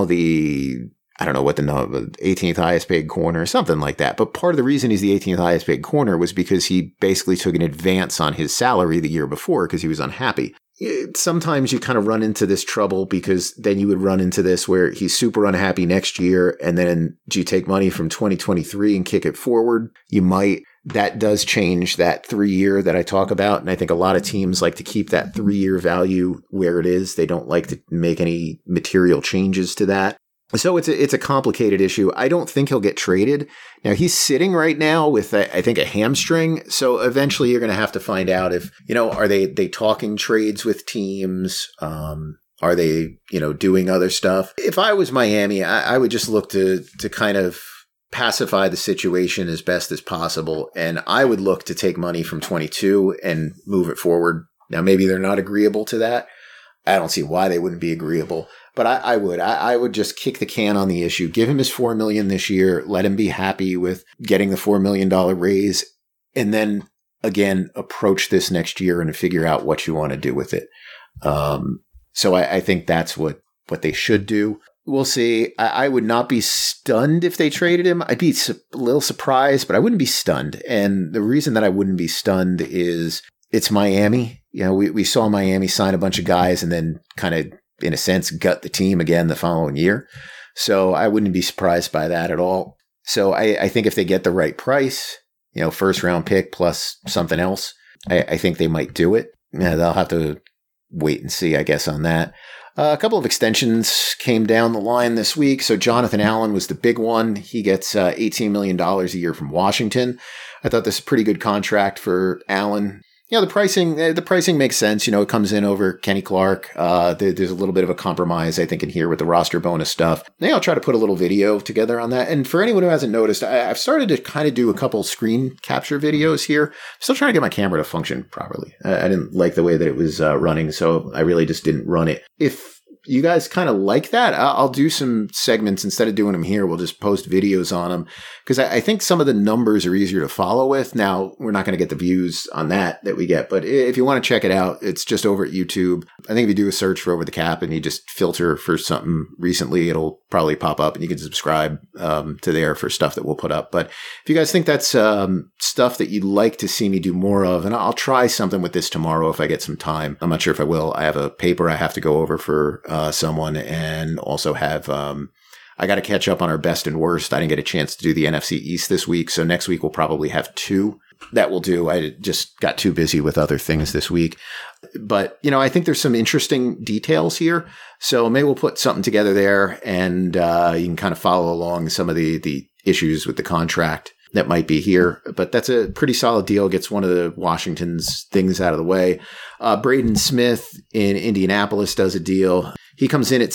[SPEAKER 1] I don't know what the 18th highest paid corner or something like that. But part of the reason he's the 18th highest paid corner was because he basically took an advance on his salary the year before because he was unhappy. Sometimes you kind of run into this trouble because then you would run into this where he's super unhappy next year. And then do you take money from 2023 and kick it forward? You might. That does change that 3-year that I talk about. And I think a lot of teams like to keep that 3-year value where it is. They don't like to make any material changes to that. So it's a complicated issue. I don't think he'll get traded. Now, he's sitting right now with, I think, a hamstring. So eventually you're going to have to find out if, are they talking trades with teams? Are they, doing other stuff? If I was Miami, I would just look to kind of pacify the situation as best as possible. And I would look to take money from 22 and move it forward. Now, maybe they're not agreeable to that. I don't see why they wouldn't be agreeable. But I would just kick the can on the issue. Give him his $4 million this year. Let him be happy with getting the $4 million raise. And then, again, approach this next year and figure out what you want to do with it. So I think that's what they should do. We'll see. I would not be stunned if they traded him. I'd be a little surprised, but I wouldn't be stunned. And the reason that I wouldn't be stunned is it's Miami. We saw Miami sign a bunch of guys and then kind of, in a sense, gut the team again the following year. So I wouldn't be surprised by that at all. So I think if they get the right price, first round pick plus something else, I think they might do it. They'll have to wait and see, I guess, on that. A couple of extensions came down the line this week. So Jonathan Allen was the big one. He gets $18 million a year from Washington. I thought this is a pretty good contract for Allen. the pricing makes sense. It comes in over Kenny Clark. There's a little bit of a compromise, I think, in here with the roster bonus stuff. Maybe I'll try to put a little video together on that. And for anyone who hasn't noticed, I've started to kind of do a couple screen capture videos here. I'm still trying to get my camera to function properly. I didn't like the way that it was running, so I really just didn't run it. If you guys kind of like that, I'll do some segments. Instead of doing them here, we'll just post videos on them, because I think some of the numbers are easier to follow with. Now, we're not going to get the views on that we get, but if you want to check it out, it's just over at YouTube. I think if you do a search for Over the Cap and you just filter for something recently, it'll probably pop up, and you can subscribe to there for stuff that we'll put up. But if you guys think that's stuff that you'd like to see me do more of, and I'll try something with this tomorrow if I get some time. I'm not sure if I will. I have a paper I have to go over for someone, and also have I got to catch up on our best and worst. I didn't get a chance to do the NFC East this week, so next week we'll probably have 2. That will do. I just got too busy with other things this week. But, I think there's some interesting details here. So maybe we'll put something together there, and you can kind of follow along some of the issues with the contract that might be here. But that's a pretty solid deal. Gets one of the Washington's things out of the way. Braden Smith in Indianapolis does a deal. He comes in at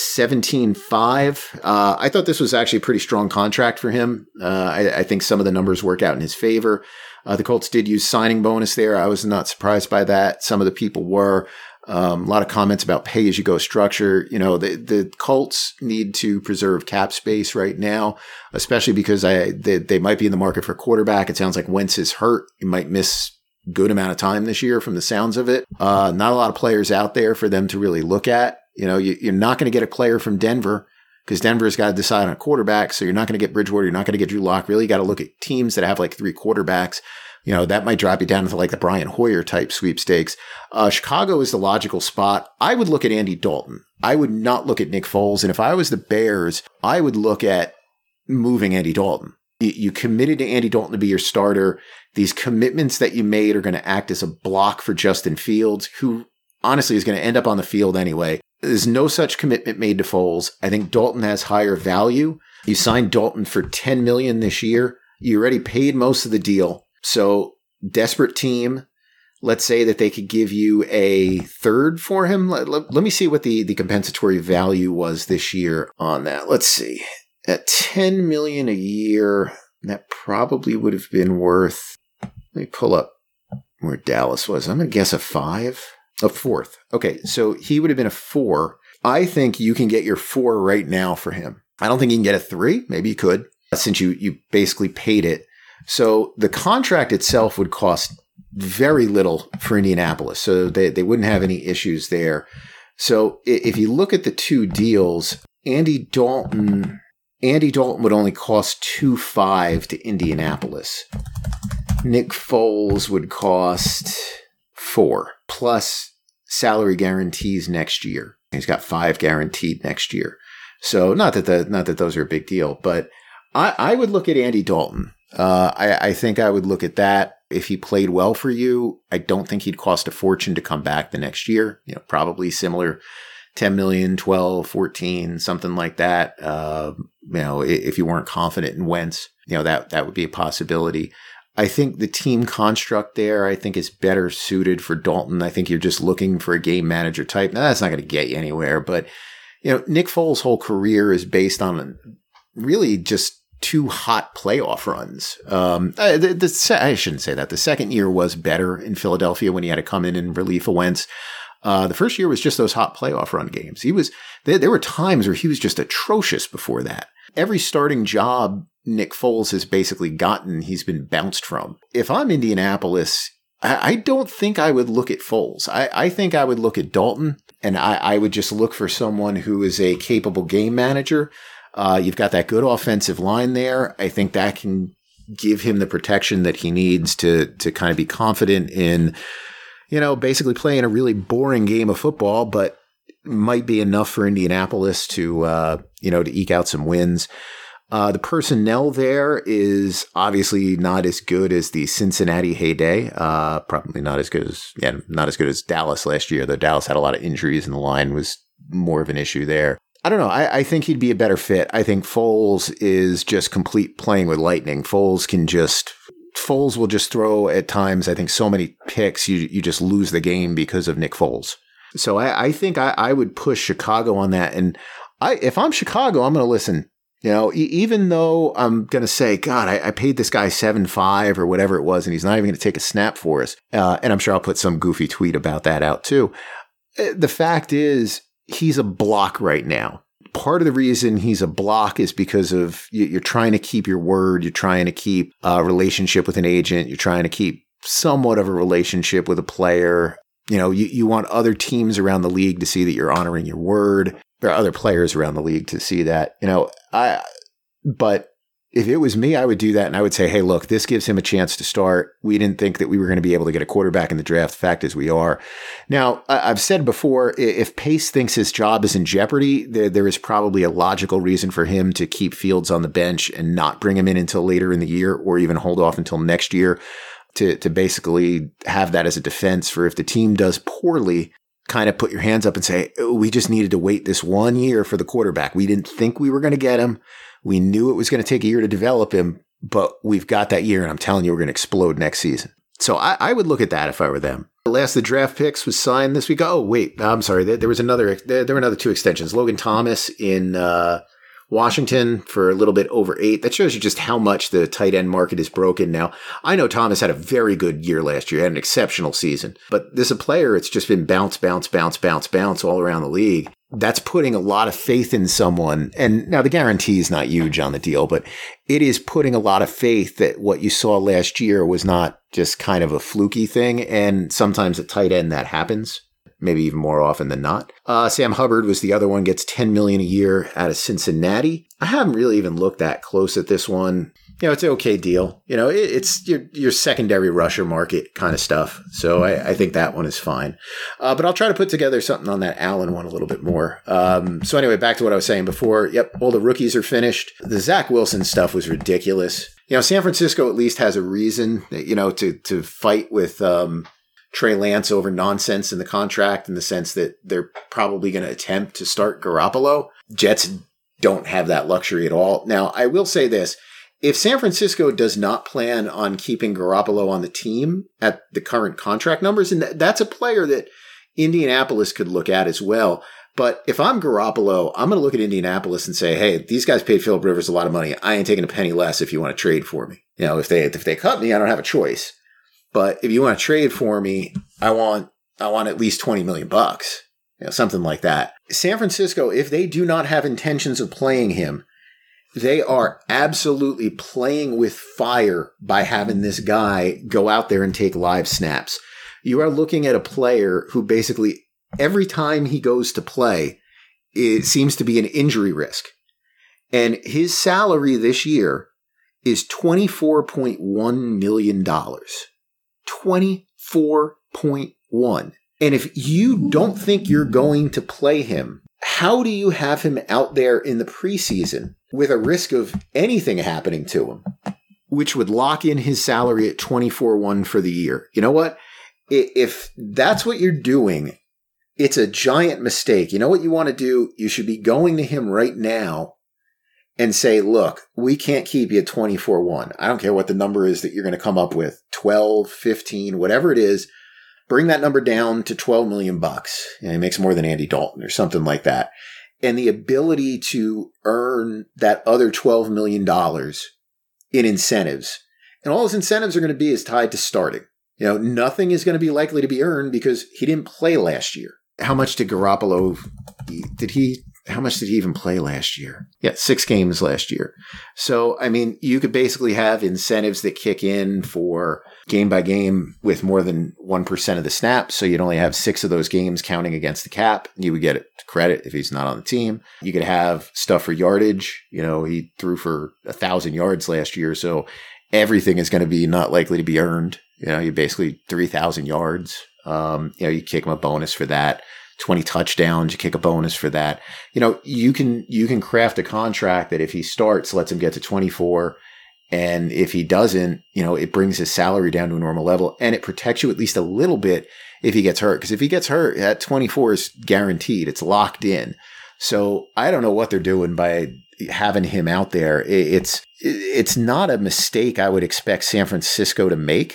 [SPEAKER 1] 17.5. I thought this was actually a pretty strong contract for him. I think some of the numbers work out in his favor. The Colts did use signing bonus there. I was not surprised by that. Some of the people were. A lot of comments about pay-as-you-go structure. The Colts need to preserve cap space right now, especially because they might be in the market for a quarterback. It sounds like Wentz is hurt. He might miss good amount of time this year from the sounds of it. Not a lot of players out there for them to really look at. You're not going to get a player from Denver, because Denver's got to decide on a quarterback. So you're not going to get Bridgewater. You're not going to get Drew Lock. Really, you got to look at teams that have like 3 quarterbacks. That might drop you down to like the Brian Hoyer type sweepstakes. Chicago is the logical spot. I would look at Andy Dalton. I would not look at Nick Foles. And if I was the Bears, I would look at moving Andy Dalton. You committed to Andy Dalton to be your starter. These commitments that you made are going to act as a block for Justin Fields, who honestly is going to end up on the field anyway. There's no such commitment made to Foles. I think Dalton has higher value. You signed Dalton for $10 million this year. You already paid most of the deal. So desperate team. Let's say that they could give you a third for him. Let me see what the compensatory value was this year on that. Let's see. At $10 million a year, that probably would have been worth, let me pull up where Dallas was. I'm going to guess a 5. A 4th. Okay, so he would have been a 4. I think you can get your 4 right now for him. I don't think you can get a 3. Maybe you could, since you basically paid it. So the contract itself would cost very little for Indianapolis. So they wouldn't have any issues there. So if you look at the 2 deals, Andy Dalton would only cost $2.5 to Indianapolis. Nick Foles would cost $4 plus salary guarantees next year. He's got 5 guaranteed next year. So not that those are a big deal, but I would look at Andy Dalton. I think I would look at that. If he played well for you, I don't think he'd cost a fortune to come back the next year. Probably similar 10 million, 12, 14, something like that. If you weren't confident in Wentz, that would be a possibility. I think the team construct there, is better suited for Dalton. I think you're just looking for a game manager type. Now, that's not going to get you anywhere, but, Nick Foles' whole career is based on really just 2 hot playoff runs. I shouldn't say that. The second year was better in Philadelphia when he had to come in relief of Wentz. The first year was just those hot playoff run games. There were times where he was just atrocious before that. Every starting job Nick Foles has basically gotten, he's been bounced from. If I'm Indianapolis, I don't think I would look at Foles. I think I would look at Dalton, and I would just look for someone who is a capable game manager. You've got that good offensive line there. I think that can give him the protection that he needs to kind of be confident in, basically playing a really boring game of football, but might be enough for Indianapolis to eke out some wins. The personnel there is obviously not as good as the Cincinnati heyday. Probably not as good as Dallas last year, though Dallas had a lot of injuries and the line was more of an issue there. I don't know. I think he'd be a better fit. I think Foles is just complete playing with lightning. Foles can just Foles will just throw at times, I think, so many picks, you just lose the game because of Nick Foles. So I think I would push Chicago on that. And if I'm Chicago, I'm going to listen. Even though I'm going to say, God, I paid this guy 7.5 or whatever it was, and he's not even going to take a snap for us. And I'm sure I'll put some goofy tweet about that out too. The fact is, he's a block right now. Part of the reason he's a block is because of you're trying to keep your word. You're trying to keep a relationship with an agent. You're trying to keep somewhat of a relationship with a player. You want other teams around the league to see that you're honoring your word. There are other players around the league to see that, but if it was me, I would do that. And I would say, hey, look, this gives him a chance to start. We didn't think that we were going to be able to get a quarterback in the draft. The fact is we are. Now, I've said before, if Pace thinks his job is in jeopardy, there is probably a logical reason for him to keep Fields on the bench and not bring him in until later in the year, or even hold off until next year to basically have that as a defense for if the team does poorly, kind of put your hands up and say, we just needed to wait this 1 year for the quarterback. We didn't think we were going to get him. We knew it was going to take a year to develop him, but we've got that year, and I'm telling you, we're going to explode next season. So I would look at that if I were them. The last of the draft picks was signed this week. Oh, wait, I'm sorry. There were another 2 extensions. Logan Thomas in Washington for a little bit over 8. That shows you just how much the tight end market is broken now. I know Thomas had a very good year last year, had an exceptional season, but this is a player, it's just been bounce all around the league. That's putting a lot of faith in someone. And now the guarantee is not huge on the deal, but it is putting a lot of faith that what you saw last year was not just kind of a fluky thing. And sometimes at tight end that happens, maybe even more often than not. Sam Hubbard was the other one, gets $10 million a year out of Cincinnati. I haven't really even looked that close at this one. It's an okay deal. It's your secondary rusher market kind of stuff. So I think that one is fine. But I'll try to put together something on that Allen one a little bit more. So anyway, back to what I was saying before. Yep, all the rookies are finished. The Zach Wilson stuff was ridiculous. San Francisco at least has a reason, to fight with Trey Lance over nonsense in the contract, in the sense that they're probably going to attempt to start Garoppolo. Jets don't have that luxury at all. Now, I will say this. If San Francisco does not plan on keeping Garoppolo on the team at the current contract numbers, and that's a player that Indianapolis could look at as well. But if I'm Garoppolo, I'm going to look at Indianapolis and say, hey, these guys paid Philip Rivers a lot of money. I ain't taking a penny less if you want to trade for me. If they cut me, I don't have a choice. But if you want to trade for me, I want at least $20 million, something like that. San Francisco, if they do not have intentions of playing him, they are absolutely playing with fire by having this guy go out there and take live snaps. You are looking at a player who basically every time he goes to play, it seems to be an injury risk. And his salary this year is $24.1 million. 24.1. And if you don't think you're going to play him, how do you have him out there in the preseason with a risk of anything happening to him, which would lock in his salary at $24.1 for the year? You know what? If that's what you're doing, it's a giant mistake. You know what you want to do? You should be going to him right now and say, look, we can't keep you at 24-1. I don't care what the number is that you're going to come up with, 12, 15, whatever it is. Bring that number down to $12 million. He makes more than Andy Dalton or something like that. And the ability to earn that other $12 million in incentives. And all those incentives are going to be is tied to starting. Nothing is going to be likely to be earned because he didn't play last year. How much did Garoppolo, how much did he even play last year? Yeah, 6 games last year. So, you could basically have incentives that kick in for game by game with more than 1% of the snaps. So you'd only have 6 of those games counting against the cap. You would get credit if he's not on the team. You could have stuff for yardage. He threw for 1,000 yards last year. So everything is going to be not likely to be earned. You basically 3,000 yards. You kick him a bonus for that. 20 touchdowns, you kick a bonus for that. You can craft a contract that if he starts, lets him get to 24. And if he doesn't, it brings his salary down to a normal level, and it protects you at least a little bit if he gets hurt. Because if he gets hurt, that 24 is guaranteed. It's locked in. So I don't know what they're doing by having him out there. It's not a mistake I would expect San Francisco to make,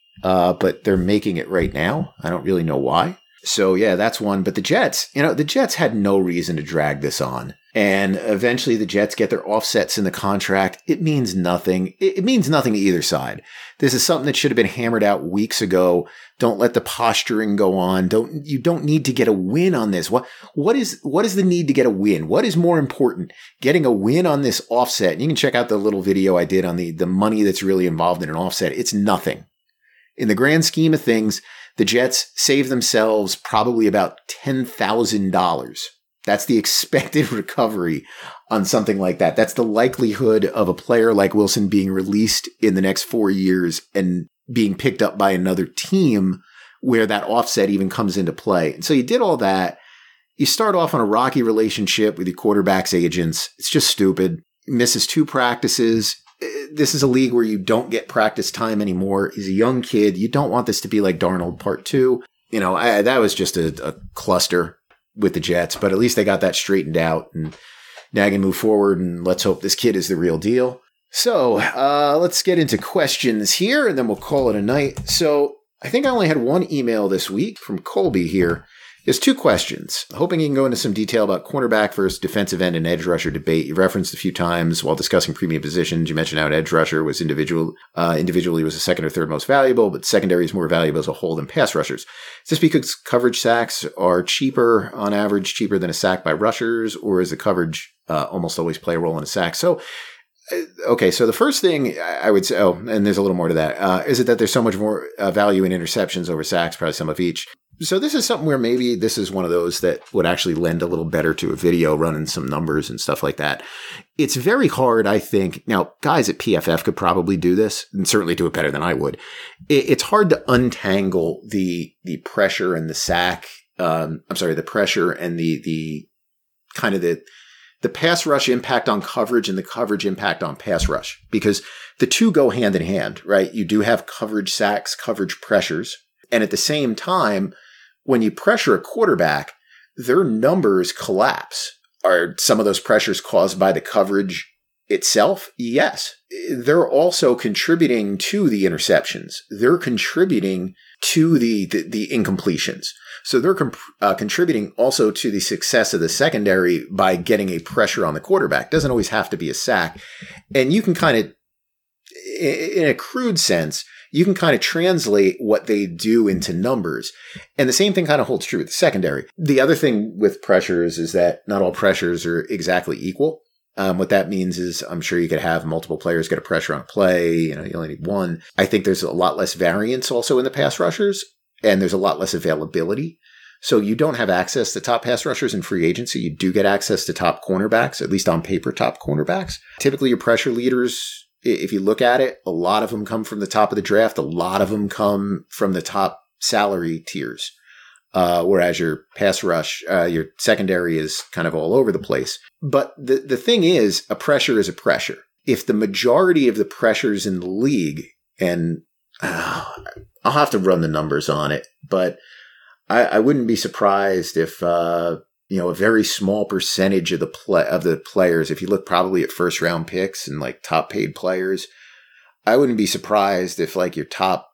[SPEAKER 1] but they're making it right now. I don't really know why. So yeah, that's one. But the Jets had no reason to drag this on. And eventually the Jets get their offsets in the contract. It means nothing. It means nothing to either side. This is something that should have been hammered out weeks ago. Don't let the posturing go on. You don't need to get a win on this. What is the need to get a win? What is more important? Getting a win on this offset. And you can check out the little video I did on the money that's really involved in an offset. It's nothing. In the grand scheme of things, the Jets save themselves probably about $10,000. That's the expected recovery on something like that. That's the likelihood of a player like Wilson being released in the next 4 years and being picked up by another team where that offset even comes into play. And so you did all that. You start off on a rocky relationship with your quarterback's agents. It's just stupid. Misses 2 practices. This is a league where you don't get practice time anymore. He's a young kid. You don't want this to be like Darnold Part 2. That was just a cluster with the Jets, but at least they got that straightened out, and now I can move forward, and let's hope this kid is the real deal. So let's get into questions here, and then we'll call it a night. So I think I only had one email this week from Colby here. There's 2 questions. Hoping you can go into some detail about cornerback versus defensive end and edge rusher debate. You referenced a few times while discussing premium positions. You mentioned how an edge rusher was individually was the second or third most valuable, but secondary is more valuable as a whole than pass rushers. Is this because coverage sacks are cheaper on average, cheaper than a sack by rushers, or is the coverage almost always play a role in a sack? So, okay, so the first thing I would say, and there's a little more to that, is it that there's so much more value in interceptions over sacks, probably some of each. So this is something where maybe this is one of those that would actually lend a little better to a video running some numbers and stuff like that. It's very hard, I think. Now, guys at PFF could probably do this and certainly do it better than I would. It's hard to untangle the pressure and the sack. The pressure and the kind of the pass rush impact on coverage and the coverage impact on pass rush, because the two go hand in hand, right? You do have coverage sacks, coverage pressures. And at the same time, when you pressure a quarterback, their numbers collapse. Are some of those pressures caused by the coverage itself? Yes. They're also contributing to the interceptions. They're contributing to the incompletions. So they're contributing also to the success of the secondary by getting a pressure on the quarterback. Doesn't always have to be a sack. And you can kind of, in a crude sense, you can kind of translate what they do into numbers. And the same thing kind of holds true with the secondary. The other thing with pressures is that not all pressures are exactly equal. What that means is I'm sure you could have multiple players get a pressure on a play. You only need one. I think there's a lot less variance also in the pass rushers, and there's a lot less availability. So you don't have access to top pass rushers in free agency. You do get access to top cornerbacks, at least on paper, top cornerbacks. Typically your pressure leaders, if you look at it, a lot of them come from the top of the draft. A lot of them come from the top salary tiers. Whereas your pass rush, your secondary is kind of all over the place. But the thing is a pressure. If the majority of the pressures in the league, and I'll have to run the numbers on it, but I wouldn't be surprised if, a very small percentage of the players, if you look probably at first round picks and like top paid players, I wouldn't be surprised if like your top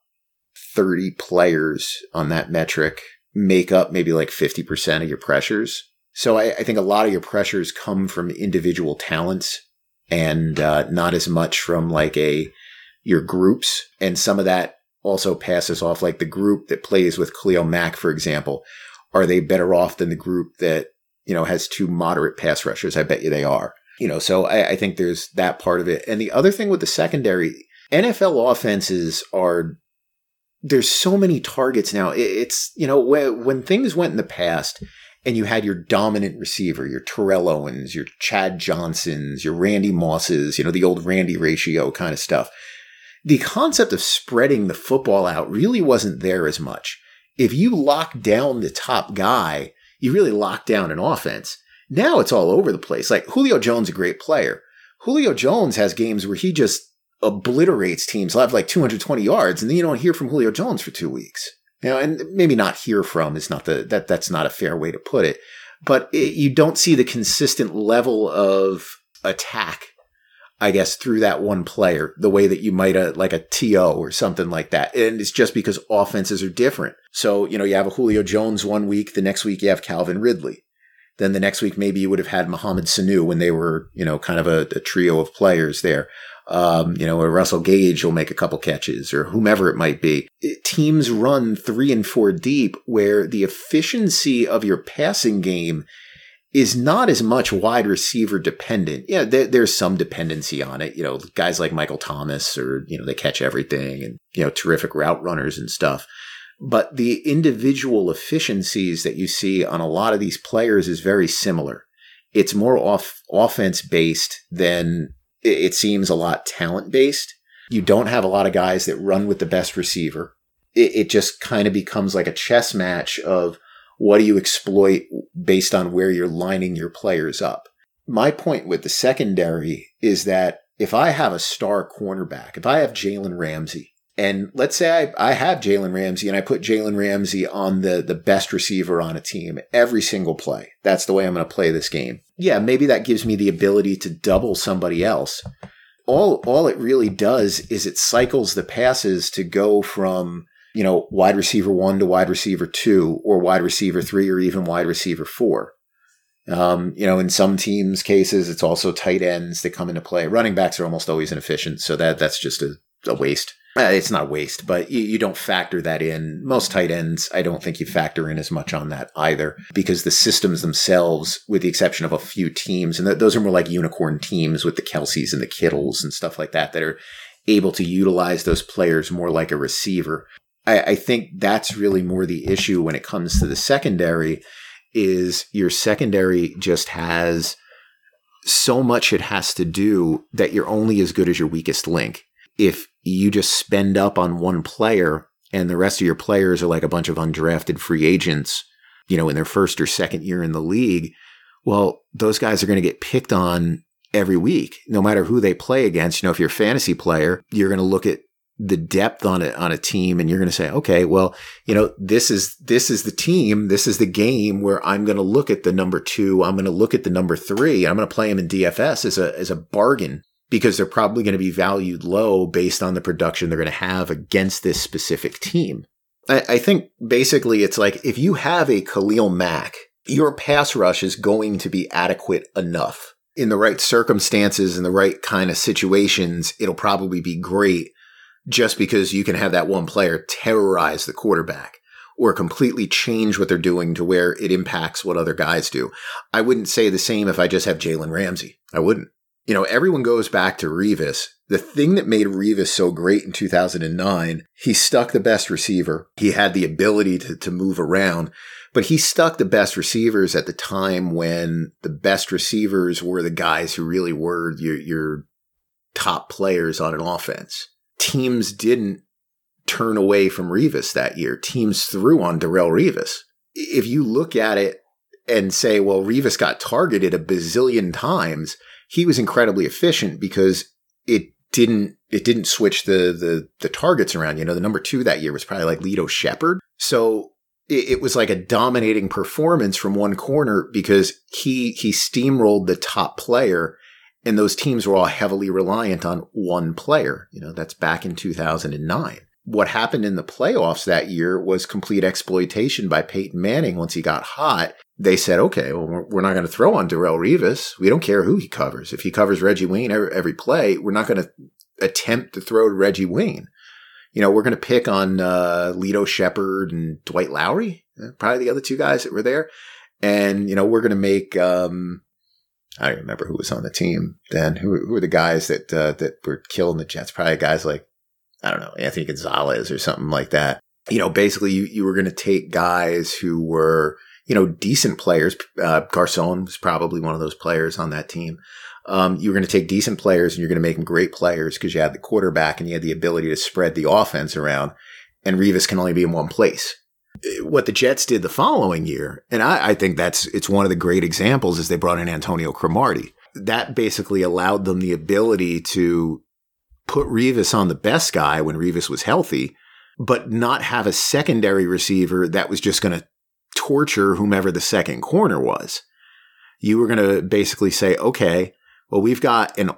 [SPEAKER 1] 30 players on that metric make up maybe like 50% of your pressures. So I think a lot of your pressures come from individual talents and not as much from like your groups. And some of that also passes off, like the group that plays with Khalil Mack, for example. Are they better off than the group that, has 2 moderate pass rushers? I bet you they are. So I think there's that part of it. And the other thing with the secondary, NFL offenses there's so many targets now. It's, when things went in the past and you had your dominant receiver, your Terrell Owens, your Chad Johnsons, your Randy Mosses, the old Randy ratio kind of stuff. The concept of spreading the football out really wasn't there as much. If you lock down the top guy, you really lock down an offense. Now it's all over the place. Like Julio Jones, a great player. Julio Jones has games where he just obliterates teams. He'll have like 220 yards, and then you don't hear from Julio Jones for 2 weeks. And maybe not hear from is not that's not a fair way to put it. but you don't see the consistent level of attack, I guess, through that one player, the way that you might like a T.O. or something like that. And it's just because offenses are different. So, you have a Julio Jones one week, the next week you have Calvin Ridley. Then the next week, maybe you would have had Mohamed Sanu when they were, kind of a trio of players there. Or Russell Gage will make a couple catches or whomever it might be. Teams run 3 and 4 deep where the efficiency of your passing game is not as much wide receiver dependent. Yeah, there's some dependency on it. Guys like Michael Thomas or, they catch everything and, terrific route runners and stuff. But the individual efficiencies that you see on a lot of these players is very similar. It's more offense-based than it seems a lot talent-based. You don't have a lot of guys that run with the best receiver. It just kind of becomes like a chess match of what do you exploit based on where you're lining your players up. My point with the secondary is that if I have a star cornerback, if I have Jalen Ramsey, and let's say I have Jalen Ramsey and I put Jalen Ramsey on the best receiver on a team every single play. That's the way I'm going to play this game. Yeah, maybe that gives me the ability to double somebody else. All it really does is it cycles the passes to go from, wide receiver 1 to wide receiver 2 or wide receiver 3 or even wide receiver 4. In some teams' cases, it's also tight ends that come into play. Running backs are almost always inefficient, so that's just a waste. It's not waste, but you don't factor that in. Most tight ends, I don't think you factor in as much on that either because the systems themselves, with the exception of a few teams, and those are more like unicorn teams with the Kelseys and the Kittles and stuff like that are able to utilize those players more like a receiver. I think that's really more the issue when it comes to the secondary is your secondary just has so much it has to do that you're only as good as your weakest link. If you just spend up on one player and the rest of your players are like a bunch of undrafted free agents, in their first or second year in the league, well, those guys are going to get picked on every week, no matter who they play against. If you're a fantasy player, you're going to look at the depth on a team and you're going to say, okay, well, this is the team, this is the game where I'm going to look at the number 2, I'm going to look at the number 3, I'm going to play him in DFS as a bargain. Because they're probably going to be valued low based on the production they're going to have against this specific team. I think basically it's like if you have a Khalil Mack, your pass rush is going to be adequate enough. In the right circumstances, in the right kind of situations, it'll probably be great just because you can have that one player terrorize the quarterback or completely change what they're doing to where it impacts what other guys do. I wouldn't say the same if I just have Jalen Ramsey. I wouldn't. Everyone goes back to Revis. The thing that made Revis so great in 2009, he stuck the best receiver. He had the ability to move around, but he stuck the best receivers at the time when the best receivers were the guys who really were your top players on an offense. Teams didn't turn away from Revis that year. Teams threw on Darrelle Revis. If you look at it and say, well, Revis got targeted a bazillion times, he was incredibly efficient because it didn't switch the targets around. The number 2 that year was probably like Lito Shepherd. So it was like a dominating performance from one corner because he steamrolled the top player and those teams were all heavily reliant on one player. That's back in 2009. What happened in the playoffs that year was complete exploitation by Peyton Manning. Once he got hot, they said, okay, well, we're not going to throw on Darrelle Revis. We don't care who he covers. If he covers Reggie Wayne every play, we're not going to attempt to throw to Reggie Wayne. We're going to pick on Lito Shepherd and Dwight Lowry, probably the other 2 guys that were there. And, we're going to make, I don't remember who was on the team then. Who were the guys that were killing the Jets? Probably guys like, I don't know, Anthony Gonzalez or something like that. Basically you were going to take guys who were, decent players. Garcon was probably one of those players on that team. You were going to take decent players and you're going to make them great players because you had the quarterback and you had the ability to spread the offense around. And Revis can only be in one place. What the Jets did the following year, and I think it's one of the great examples, is they brought in Antonio Cromartie. That basically allowed them the ability to put Revis on the best guy when Revis was healthy, but not have a secondary receiver that was just going to torture whomever the second corner was. You were going to basically say, okay, well, we've got an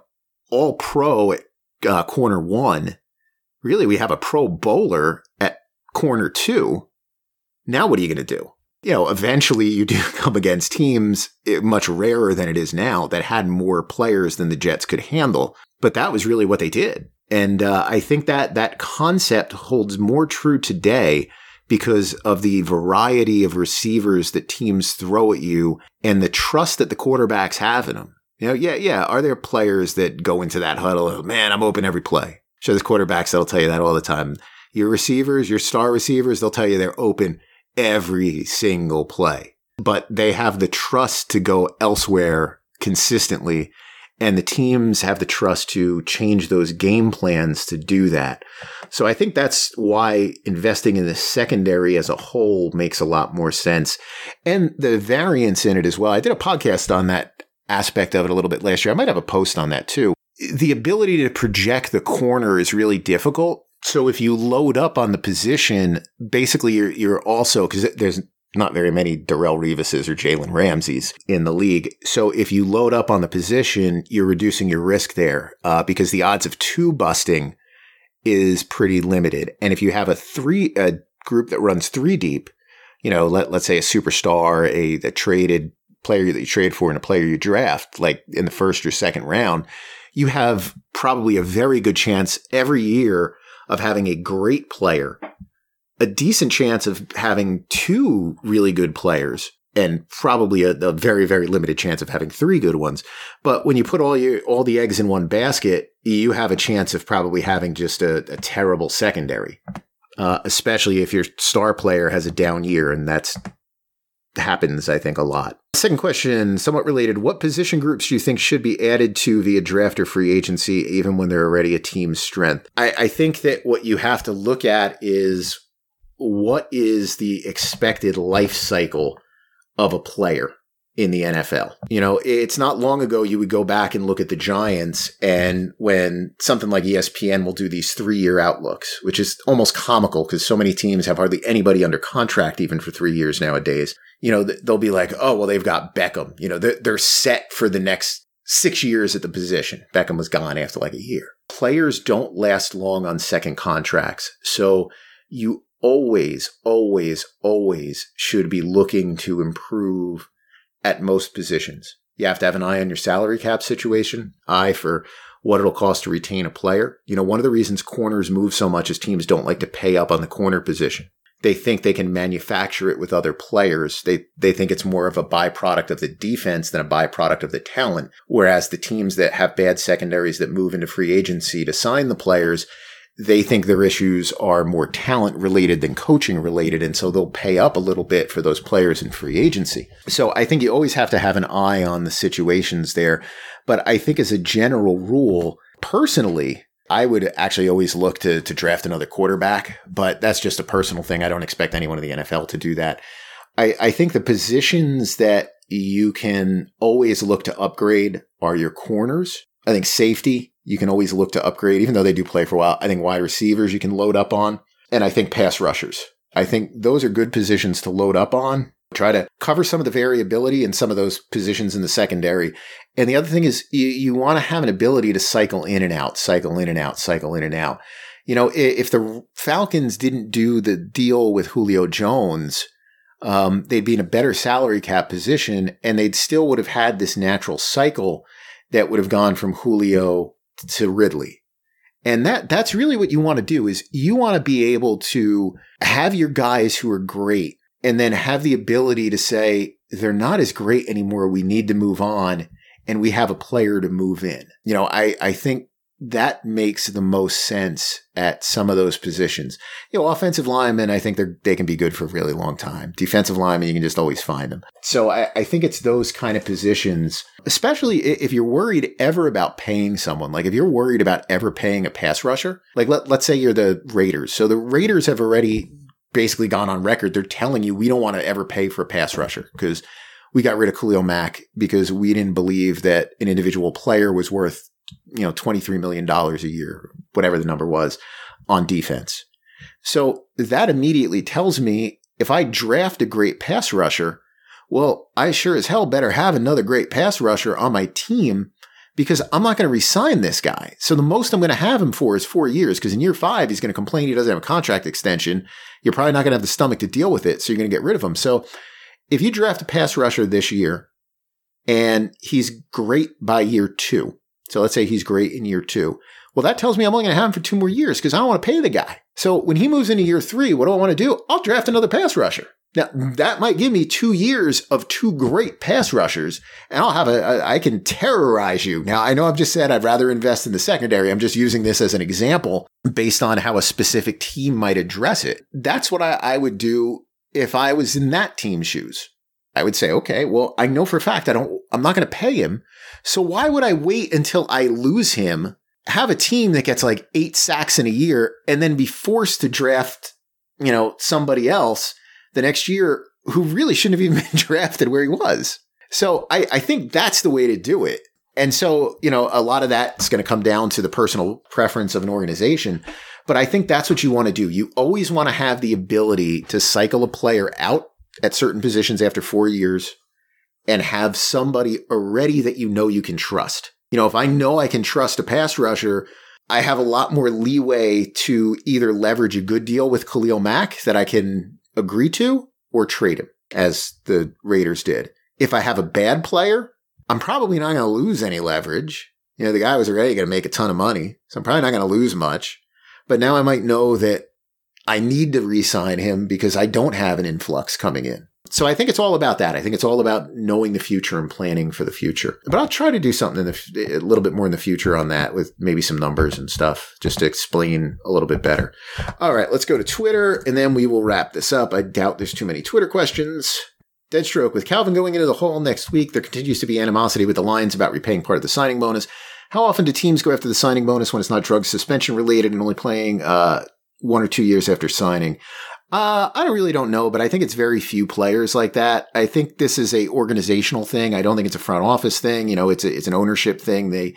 [SPEAKER 1] all-pro at corner 1. Really, we have a pro bowler at corner 2. Now what are you going to do? Eventually you do come against teams much rarer than it is now that had more players than the Jets could handle. But that was really what they did. And I think that concept holds more true today because of the variety of receivers that teams throw at you and the trust that the quarterbacks have in them. Are there players that go into that huddle? Oh, man, I'm open every play. Sure, there's quarterbacks that'll tell you that all the time. Your receivers, your star receivers, they'll tell you they're open every single play. But they have the trust to go elsewhere consistently. And the teams have the trust to change those game plans to do that. So I think that's why investing in the secondary as a whole makes a lot more sense. And the variance in it as well. I did a podcast on that aspect of it a little bit last year. I might have a post on that too. The ability to project the corner is really difficult. So if you load up on the position, basically you're also, because there's not very many Darrelle Revises or Jalen Ramseys in the league. So if you load up on the position, you're reducing your risk there because the odds of 2 busting is pretty limited. And if you have a group that runs 3 deep, let's say a superstar, a traded player that you trade for and a player you draft, like in the first or second round, you have probably a very good chance every year of having a great player, a decent chance of having 2 really good players, and probably a very, very limited chance of having 3 good ones. But when you put all the eggs in one basket, you have a chance of probably having just a terrible secondary, especially if your star player has a down year, and that's happens, I think, a lot. Second question, somewhat related. What position groups do you think should be added to via draft or free agency, even when they're already a team's strength? I think that what you have to look at is what is the expected life cycle of a player in the NFL. It's not long ago you would go back and look at the Giants, and when something like ESPN will do these 3-year outlooks, which is almost comical because so many teams have hardly anybody under contract even for 3 years nowadays. They'll be like, oh, well, they've got Beckham. They're set for the next 6 years at the position. Beckham was gone after like a year. Players don't last long on second contracts. So you always, always, always should be looking to improve at most positions. You have to have an eye on your salary cap situation, eye for what it'll cost to retain a player. One of the reasons corners move so much is teams don't like to pay up on the corner position. They think they can manufacture it with other players. They think it's more of a byproduct of the defense than a byproduct of the talent. Whereas the teams that have bad secondaries that move into free agency to sign the players, they think their issues are more talent related than coaching related. And so they'll pay up a little bit for those players in free agency. So I think you always have to have an eye on the situations there. But I think as a general rule, personally, I would actually always look to draft another quarterback, but that's just a personal thing. I don't expect anyone in the NFL to do that. I think the positions that you can always look to upgrade are your corners. I think safety, you can always look to upgrade, even though they do play for a while. I think wide receivers you can load up on. And I think pass rushers. I think those are good positions to load up on. Try to cover some of the variability in some of those positions in the secondary. And the other thing is you want to have an ability to cycle in and out, cycle in and out, cycle in and out. If the Falcons didn't do the deal with Julio Jones, they'd be in a better salary cap position, and they'd still would have had this natural cycle that would have gone from Julio to Ridley. And that's really what you want to do is you want to be able to have your guys who are great and then have the ability to say, they're not as great anymore. We need to move on. And we have a player to move in. I think that makes the most sense at some of those positions. Offensive linemen, I think they can be good for a really long time. Defensive linemen, you can just always find them. So I think it's those kind of positions, especially if you're worried ever about paying someone. Like if you're worried about ever paying a pass rusher, like let's say you're the Raiders. So the Raiders have already basically gone on record. They're telling you we don't want to ever pay for a pass rusher because we got rid of Khalil Mack because we didn't believe that an individual player was worth $23 million a year, whatever the number was, on defense. So that immediately tells me if I draft a great pass rusher, well, I sure as hell better have another great pass rusher on my team because I'm not going to re-sign this guy. So the most I'm going to have him for is 4 years because in year 5, he's going to complain he doesn't have a contract extension. You're probably not going to have the stomach to deal with it, so you're going to get rid of him. So if you draft a pass rusher this year and he's great by year 2, so let's say he's great in year 2, well, that tells me I'm only going to have him for 2 more years because I don't want to pay the guy. So when he moves into year 3, what do I want to do? I'll draft another pass rusher. Now, that might give me 2 years of 2 great pass rushers, and I'll have I can terrorize you. Now, I know I've just said I'd rather invest in the secondary. I'm just using this as an example based on how a specific team might address it. That's what I would do if I was in that team's shoes. I would say, okay, well, I know for a fact I'm not going to pay him. So why would I wait until I lose him, have a team that gets like 8 sacks in a year, and then be forced to draft, somebody else the next year who really shouldn't have even been drafted where he was. So I think that's the way to do it. And so, a lot of that's going to come down to the personal preference of an organization. But I think that's what you want to do. You always want to have the ability to cycle a player out at certain positions after 4 years and have somebody already that you can trust. If I know I can trust a pass rusher, I have a lot more leeway to either leverage a good deal with Khalil Mack that I can agree to or trade him, as the Raiders did. If I have a bad player, I'm probably not going to lose any leverage. The guy was already going to make a ton of money, so I'm probably not going to lose much. But now I might know that I need to re-sign him because I don't have an influx coming in. So I think it's all about that. I think it's all about knowing the future and planning for the future. But I'll try to do something a little bit more in the future on that with maybe some numbers and stuff just to explain a little bit better. All right, let's go to Twitter and then we will wrap this up. I doubt there's too many Twitter questions. Deadstroke, with Calvin going into the hole next week, there continues to be animosity with the Lions about repaying part of the signing bonus. How often do teams go after the signing bonus when it's not drug suspension related and only playing 1 or 2 years after signing? I really don't know, but I think it's very few players like that. I think this is a organizational thing. I don't think it's a front office thing. It's an ownership thing.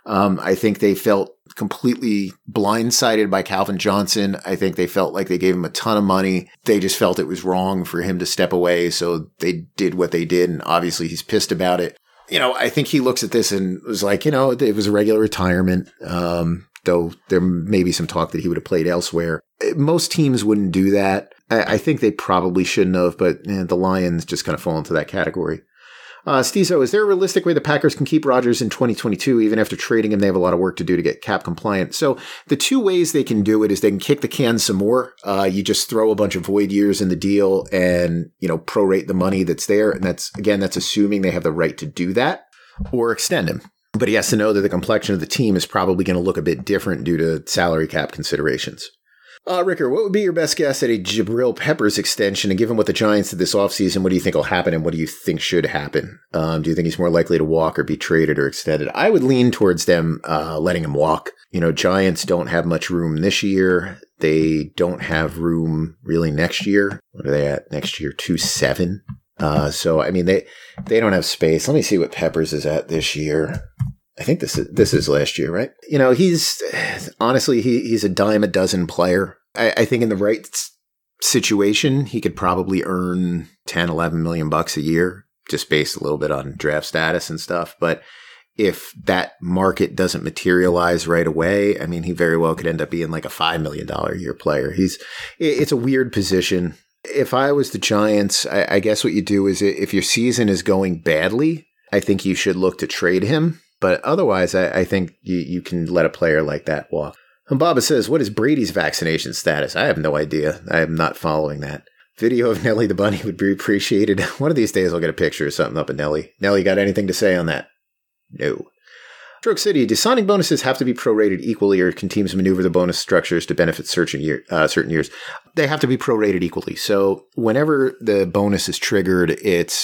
[SPEAKER 1] I think they felt completely blindsided by Calvin Johnson. I think they felt like they gave him a ton of money. They just felt it was wrong for him to step away. So they did what they did. And obviously he's pissed about it. I think he looks at this and was like, it was a regular retirement. Though there may be some talk that he would have played elsewhere. Most teams wouldn't do that. I think they probably shouldn't have, but the Lions just kind of fall into that category. Stezo, is there a realistic way the Packers can keep Rodgers in 2022? Even after trading him, they have a lot of work to do to get cap compliant. So the 2 ways they can do it is they can kick the can some more. You just throw a bunch of void years in the deal and, prorate the money that's there. And that's assuming they have the right to do that, or extend him. But he has to know that the complexion of the team is probably going to look a bit different due to salary cap considerations. Ricker, what would be your best guess at a Jabril Peppers extension? And given what the Giants did this offseason, what do you think will happen and what do you think should happen? Do you think he's more likely to walk or be traded or extended? I would lean towards them letting him walk. Giants don't have much room this year. They don't have room really next year. What are they at next year? 2.7. So, they don't have space. Let me see what Peppers is at this year. I think this is last year, right? He's honestly, he's a dime a dozen player. I think in the right situation, he could probably earn 10, 11 million bucks a year, just based a little bit on draft status and stuff. But if that market doesn't materialize right away, he very well could end up being like a $5 million a year player. It's a weird position. If I was the Giants, I guess what you do is if your season is going badly, I think you should look to trade him. But otherwise, I think you can let a player like that walk. And Baba says, what is Brady's vaccination status? I have no idea. I am not following that. Video of Nelly the Bunny would be appreciated. One of these days I'll get a picture of something up of Nelly. Nelly, got anything to say on that? No. Stroke City, do signing bonuses have to be prorated equally, or can teams maneuver the bonus structures to benefit certain years? They have to be prorated equally. So whenever the bonus is triggered, it's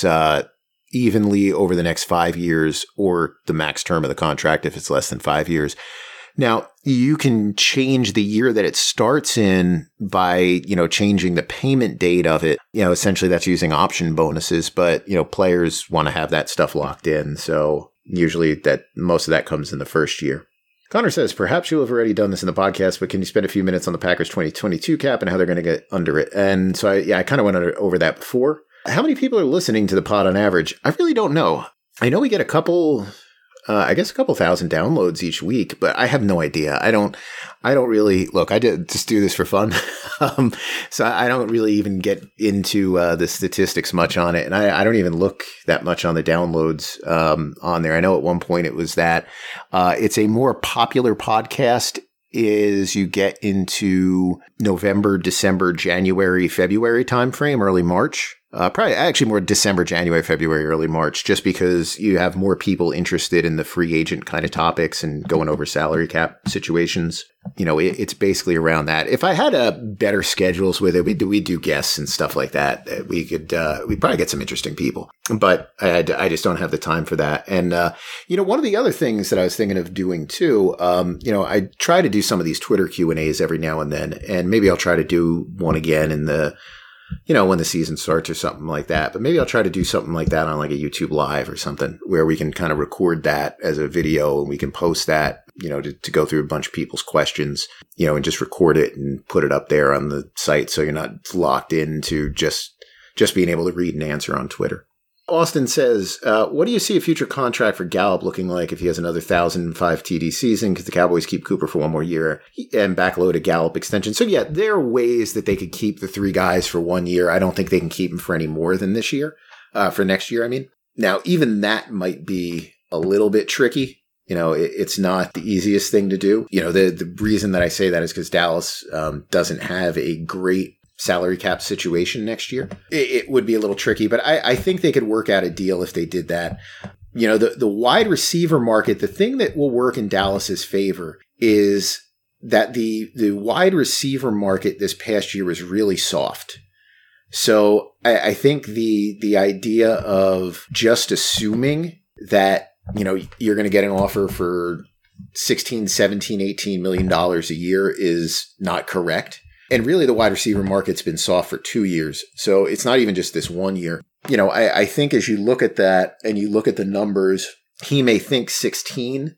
[SPEAKER 1] evenly over the next 5 years or the max term of the contract if it's less than 5 years. Now, you can change the year that it starts in by, changing the payment date of it. Essentially that's using option bonuses, but, players want to have that stuff locked in. So usually that most of that comes in the first year. Connor says, perhaps you'll have already done this in the podcast, but can you spend a few minutes on the Packers 2022 cap and how they're going to get under it? And so, I kind of went over that before. How many people are listening to the pod on average? I really don't know. I know we get a couple thousand downloads each week, but I have no idea. I don't really look. I just do this for fun, so I don't really even get into the statistics much on it, and I don't even look that much on the downloads on there. I know at one point it was that it's a more popular podcast as you get into November, December, January, February timeframe, early March. Probably actually more December, January, February, early March, just because you have more people interested in the free agent kind of topics and going over salary cap situations. It's basically around that. If I had better schedules with it, we do guests and stuff like that. We'd probably get some interesting people, but I just don't have the time for that. And, one of the other things that I was thinking of doing too, I try to do some of these Twitter Q&As every now and then, and maybe I'll try to do one again in the, when the season starts or something like that. But maybe I'll try to do something like that on like a YouTube Live or something where we can kind of record that as a video and we can post that, to go through a bunch of people's questions, and just record it and put it up there on the site so you're not locked into just being able to read and answer on Twitter. Austin says, what do you see a future contract for Gallup looking like if he has another 1,005 TD season? Because the Cowboys keep Cooper for one more year and backload a Gallup extension. So yeah, there are ways that they could keep the three guys for 1 year. I don't think they can keep them for any more than this year, for next year. I mean, now even that might be a little bit tricky. It's not the easiest thing to do. The reason that I say that is because Dallas doesn't have a great salary cap situation next year. It would be a little tricky, but I think they could work out a deal if they did that. The wide receiver market, the thing that will work in Dallas's favor is that the wide receiver market this past year was really soft. So I think the idea of just assuming that, you're going to get an offer for $16, $17, $18 million a year is not correct. And really, the wide receiver market's been soft for 2 years. So it's not even just this 1 year. I think as you look at that and you look at the numbers, he may think 16,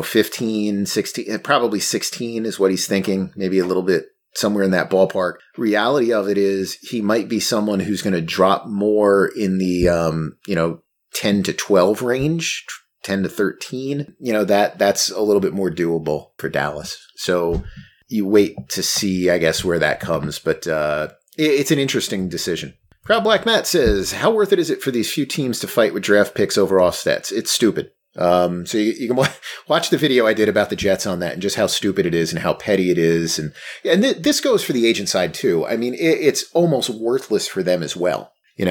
[SPEAKER 1] 15, 16, probably 16 is what he's thinking, maybe a little bit somewhere in that ballpark. Reality of it is he might be someone who's going to drop more in the, 10 to 12 range, 10 to 13. That's a little bit more doable for Dallas. So you wait to see, I guess, where that comes. But it's an interesting decision. Proud Black Matt says, how worth it is it for these few teams to fight with draft picks over offsets? It's stupid. So you can watch the video I did about the Jets on that and just how stupid it is and how petty it is. And this goes for the agent side, too. I mean, it's almost worthless for them as well.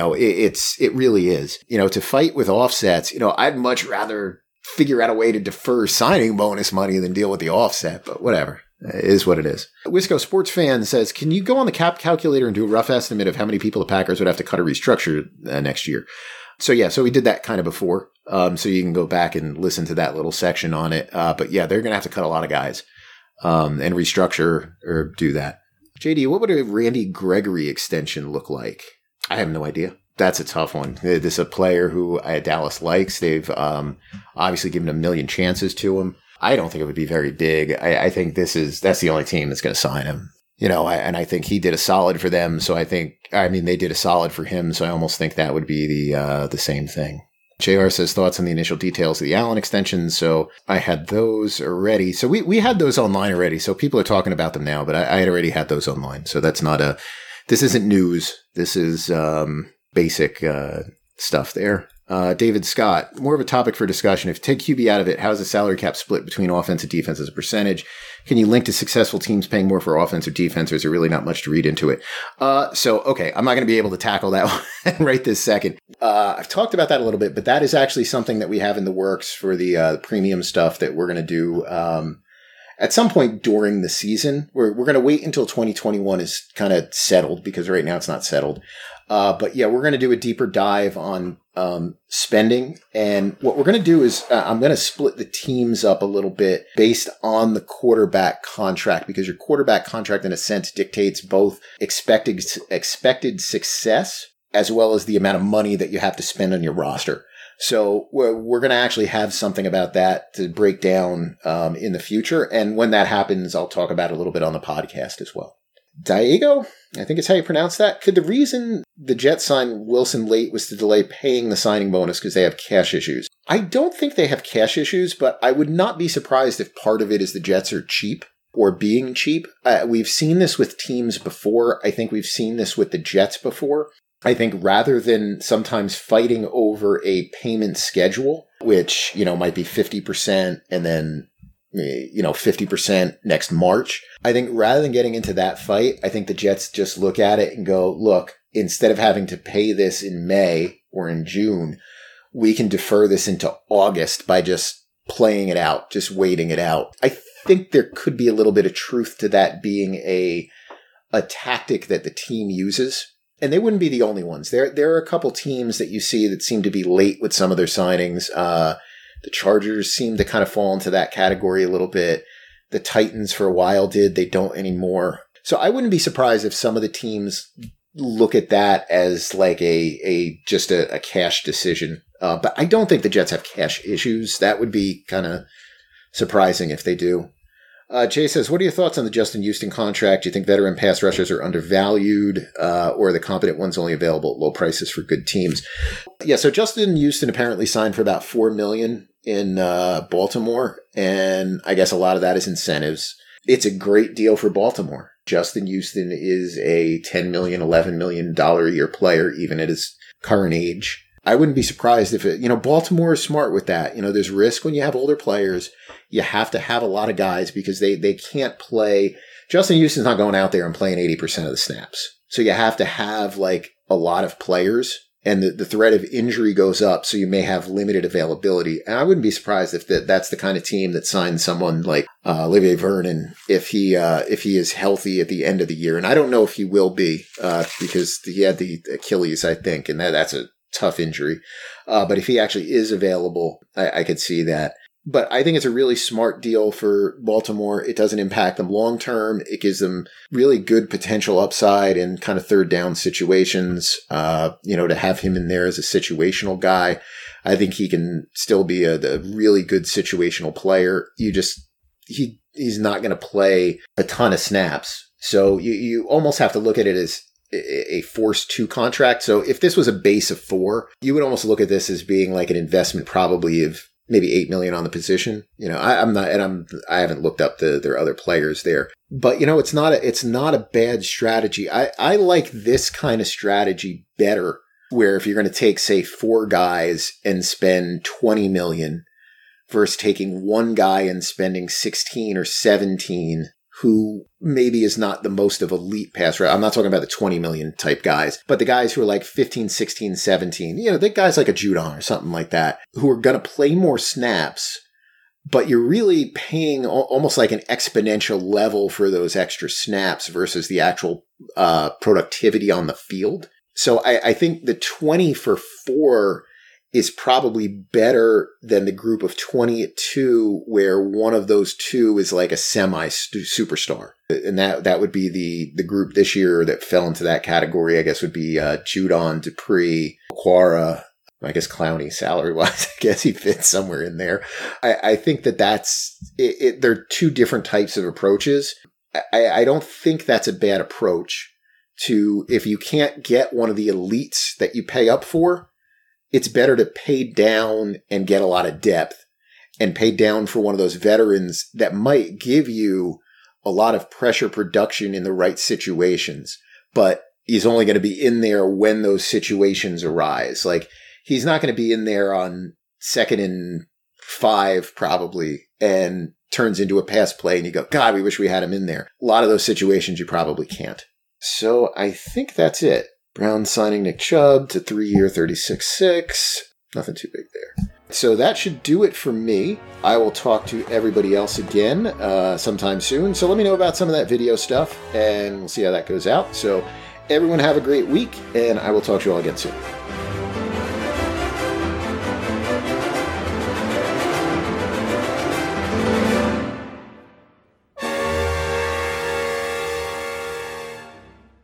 [SPEAKER 1] It really is. To fight with offsets, I'd much rather figure out a way to defer signing bonus money than deal with the offset, but whatever. It is what it is. Wisco Sports Fan says, can you go on the cap calculator and do a rough estimate of how many people the Packers would have to cut or restructure next year? So we did that kind of before. So you can go back and listen to that little section on it. But yeah, they're going to have to cut a lot of guys and restructure or do that. JD, what would a Randy Gregory extension look like? I have no idea. That's a tough one. This is a player who Dallas likes. They've obviously given a million chances to him. I don't think it would be very big. I think that's the only team that's going to sign him. And I think he did a solid for them. So they did a solid for him. So I almost think that would be the same thing. JR says thoughts on the initial details of the Allen extension. So I had those already. So we had those online already. So people are talking about them now, but I had already had those online. So that's this isn't news. This is basic stuff there. David Scott, more of a topic for discussion. If you take QB out of it, how's the salary cap split between offense and defense as a percentage? Can you link to successful teams paying more for offense or defense, or is there really not much to read into it? Okay, I'm not going to be able to tackle that one right this second. I've talked about that a little bit, but that is actually something that we have in the works for the premium stuff that we're going to do at some point during the season. We're going to wait until 2021 is kind of settled, because right now it's not settled. But yeah, we're going to do a deeper dive on spending. And what we're going to do is I'm going to split the teams up a little bit based on the quarterback contract, because your quarterback contract in a sense dictates both expected success as well as the amount of money that you have to spend on your roster. So we're going to actually have something about that to break down in the future. And when that happens, I'll talk about it a little bit on the podcast as well. Diego, I think it's how you pronounce that. Could the reason the Jets signed Wilson late was to delay paying the signing bonus because they have cash issues? I don't think they have cash issues, but I would not be surprised if part of it is the Jets are cheap or being cheap. We've seen this with teams before. I think we've seen this with the Jets before. I think rather than sometimes fighting over a payment schedule, which, might be 50% and then 50% next March. I think rather than getting into that fight, I think the Jets just look at it and go, look, instead of having to pay this in May or in June, we can defer this into August by just playing it out, just waiting it out. I think there could be a little bit of truth to that being a tactic that the team uses. And they wouldn't be the only ones. There are a couple teams that you see that seem to be late with some of their signings. The Chargers seem to kind of fall into that category a little bit. The Titans for a while did. They don't anymore. So I wouldn't be surprised if some of the teams look at that as like just a cash decision. But I don't think the Jets have cash issues. That would be kind of surprising if they do. Jay says, what are your thoughts on the Justin Houston contract? Do you think veteran pass rushers are undervalued or are the competent ones only available at low prices for good teams? Yeah, so Justin Houston apparently signed for about $4 million in Baltimore, and I guess a lot of that is incentives. It's a great deal for Baltimore. Justin Houston is a $10 million, $11 million a year player, even at his current age. I wouldn't be surprised if Baltimore is smart with that. There's risk when you have older players. You have to have a lot of guys because they can't play. Justin Houston's not going out there and playing 80% of the snaps. So you have to have like a lot of players, and the threat of injury goes up. So you may have limited availability. And I wouldn't be surprised if that's the kind of team that signs someone like Olivier Vernon if he is healthy at the end of the year. And I don't know if he will be because he had the Achilles, I think, and that's a tough injury. But if he actually is available, I could see that. But I think it's a really smart deal for Baltimore. It doesn't impact them long term. It gives them really good potential upside in kind of third down situations. To have him in there as a situational guy, I think he can still be a really good situational player. He's not going to play a ton of snaps. So you almost have to look at it as a forced 2 contract. So if this was a base of 4, you would almost look at this as being like an investment probably of maybe $8 million on the position. I haven't looked up their other players there, but it's not a bad strategy. I like this kind of strategy better, where if you're going to take, say, 4 guys and spend $20 million versus taking one guy and spending 16 or 17, who maybe is not the most of elite pass rusher. I'm not talking about the 20 million type guys, but the guys who are like 15, 16, 17, the guys like a Judon or something like that, who are going to play more snaps, but you're really paying almost like an exponential level for those extra snaps versus the actual productivity on the field. So I think the 20 for 4 is probably better than the group of 20 at 2, where one of those 2 is like a semi-superstar. And that would be the group this year that fell into that category, I guess, would be Judon, Dupree, Quara. I guess Clowney, salary-wise, I guess he fits somewhere in there. I think that's it. There are 2 different types of approaches. I don't think that's a bad approach to, if you can't get one of the elites that you pay up for, it's better to pay down and get a lot of depth and pay down for one of those veterans that might give you a lot of pressure production in the right situations, but he's only going to be in there when those situations arise. Like, he's not going to be in there on 2nd and 5 probably and turns into a pass play and you go, God, we wish we had him in there. A lot of those situations you probably can't. So I think that's it. Brown signing Nick Chubb to 3-year, $36.6. Nothing too big there. So that should do it for me. I will talk to everybody else again sometime soon. So let me know about some of that video stuff, and we'll see how that goes out. So everyone have a great week, and I will talk to you all again soon.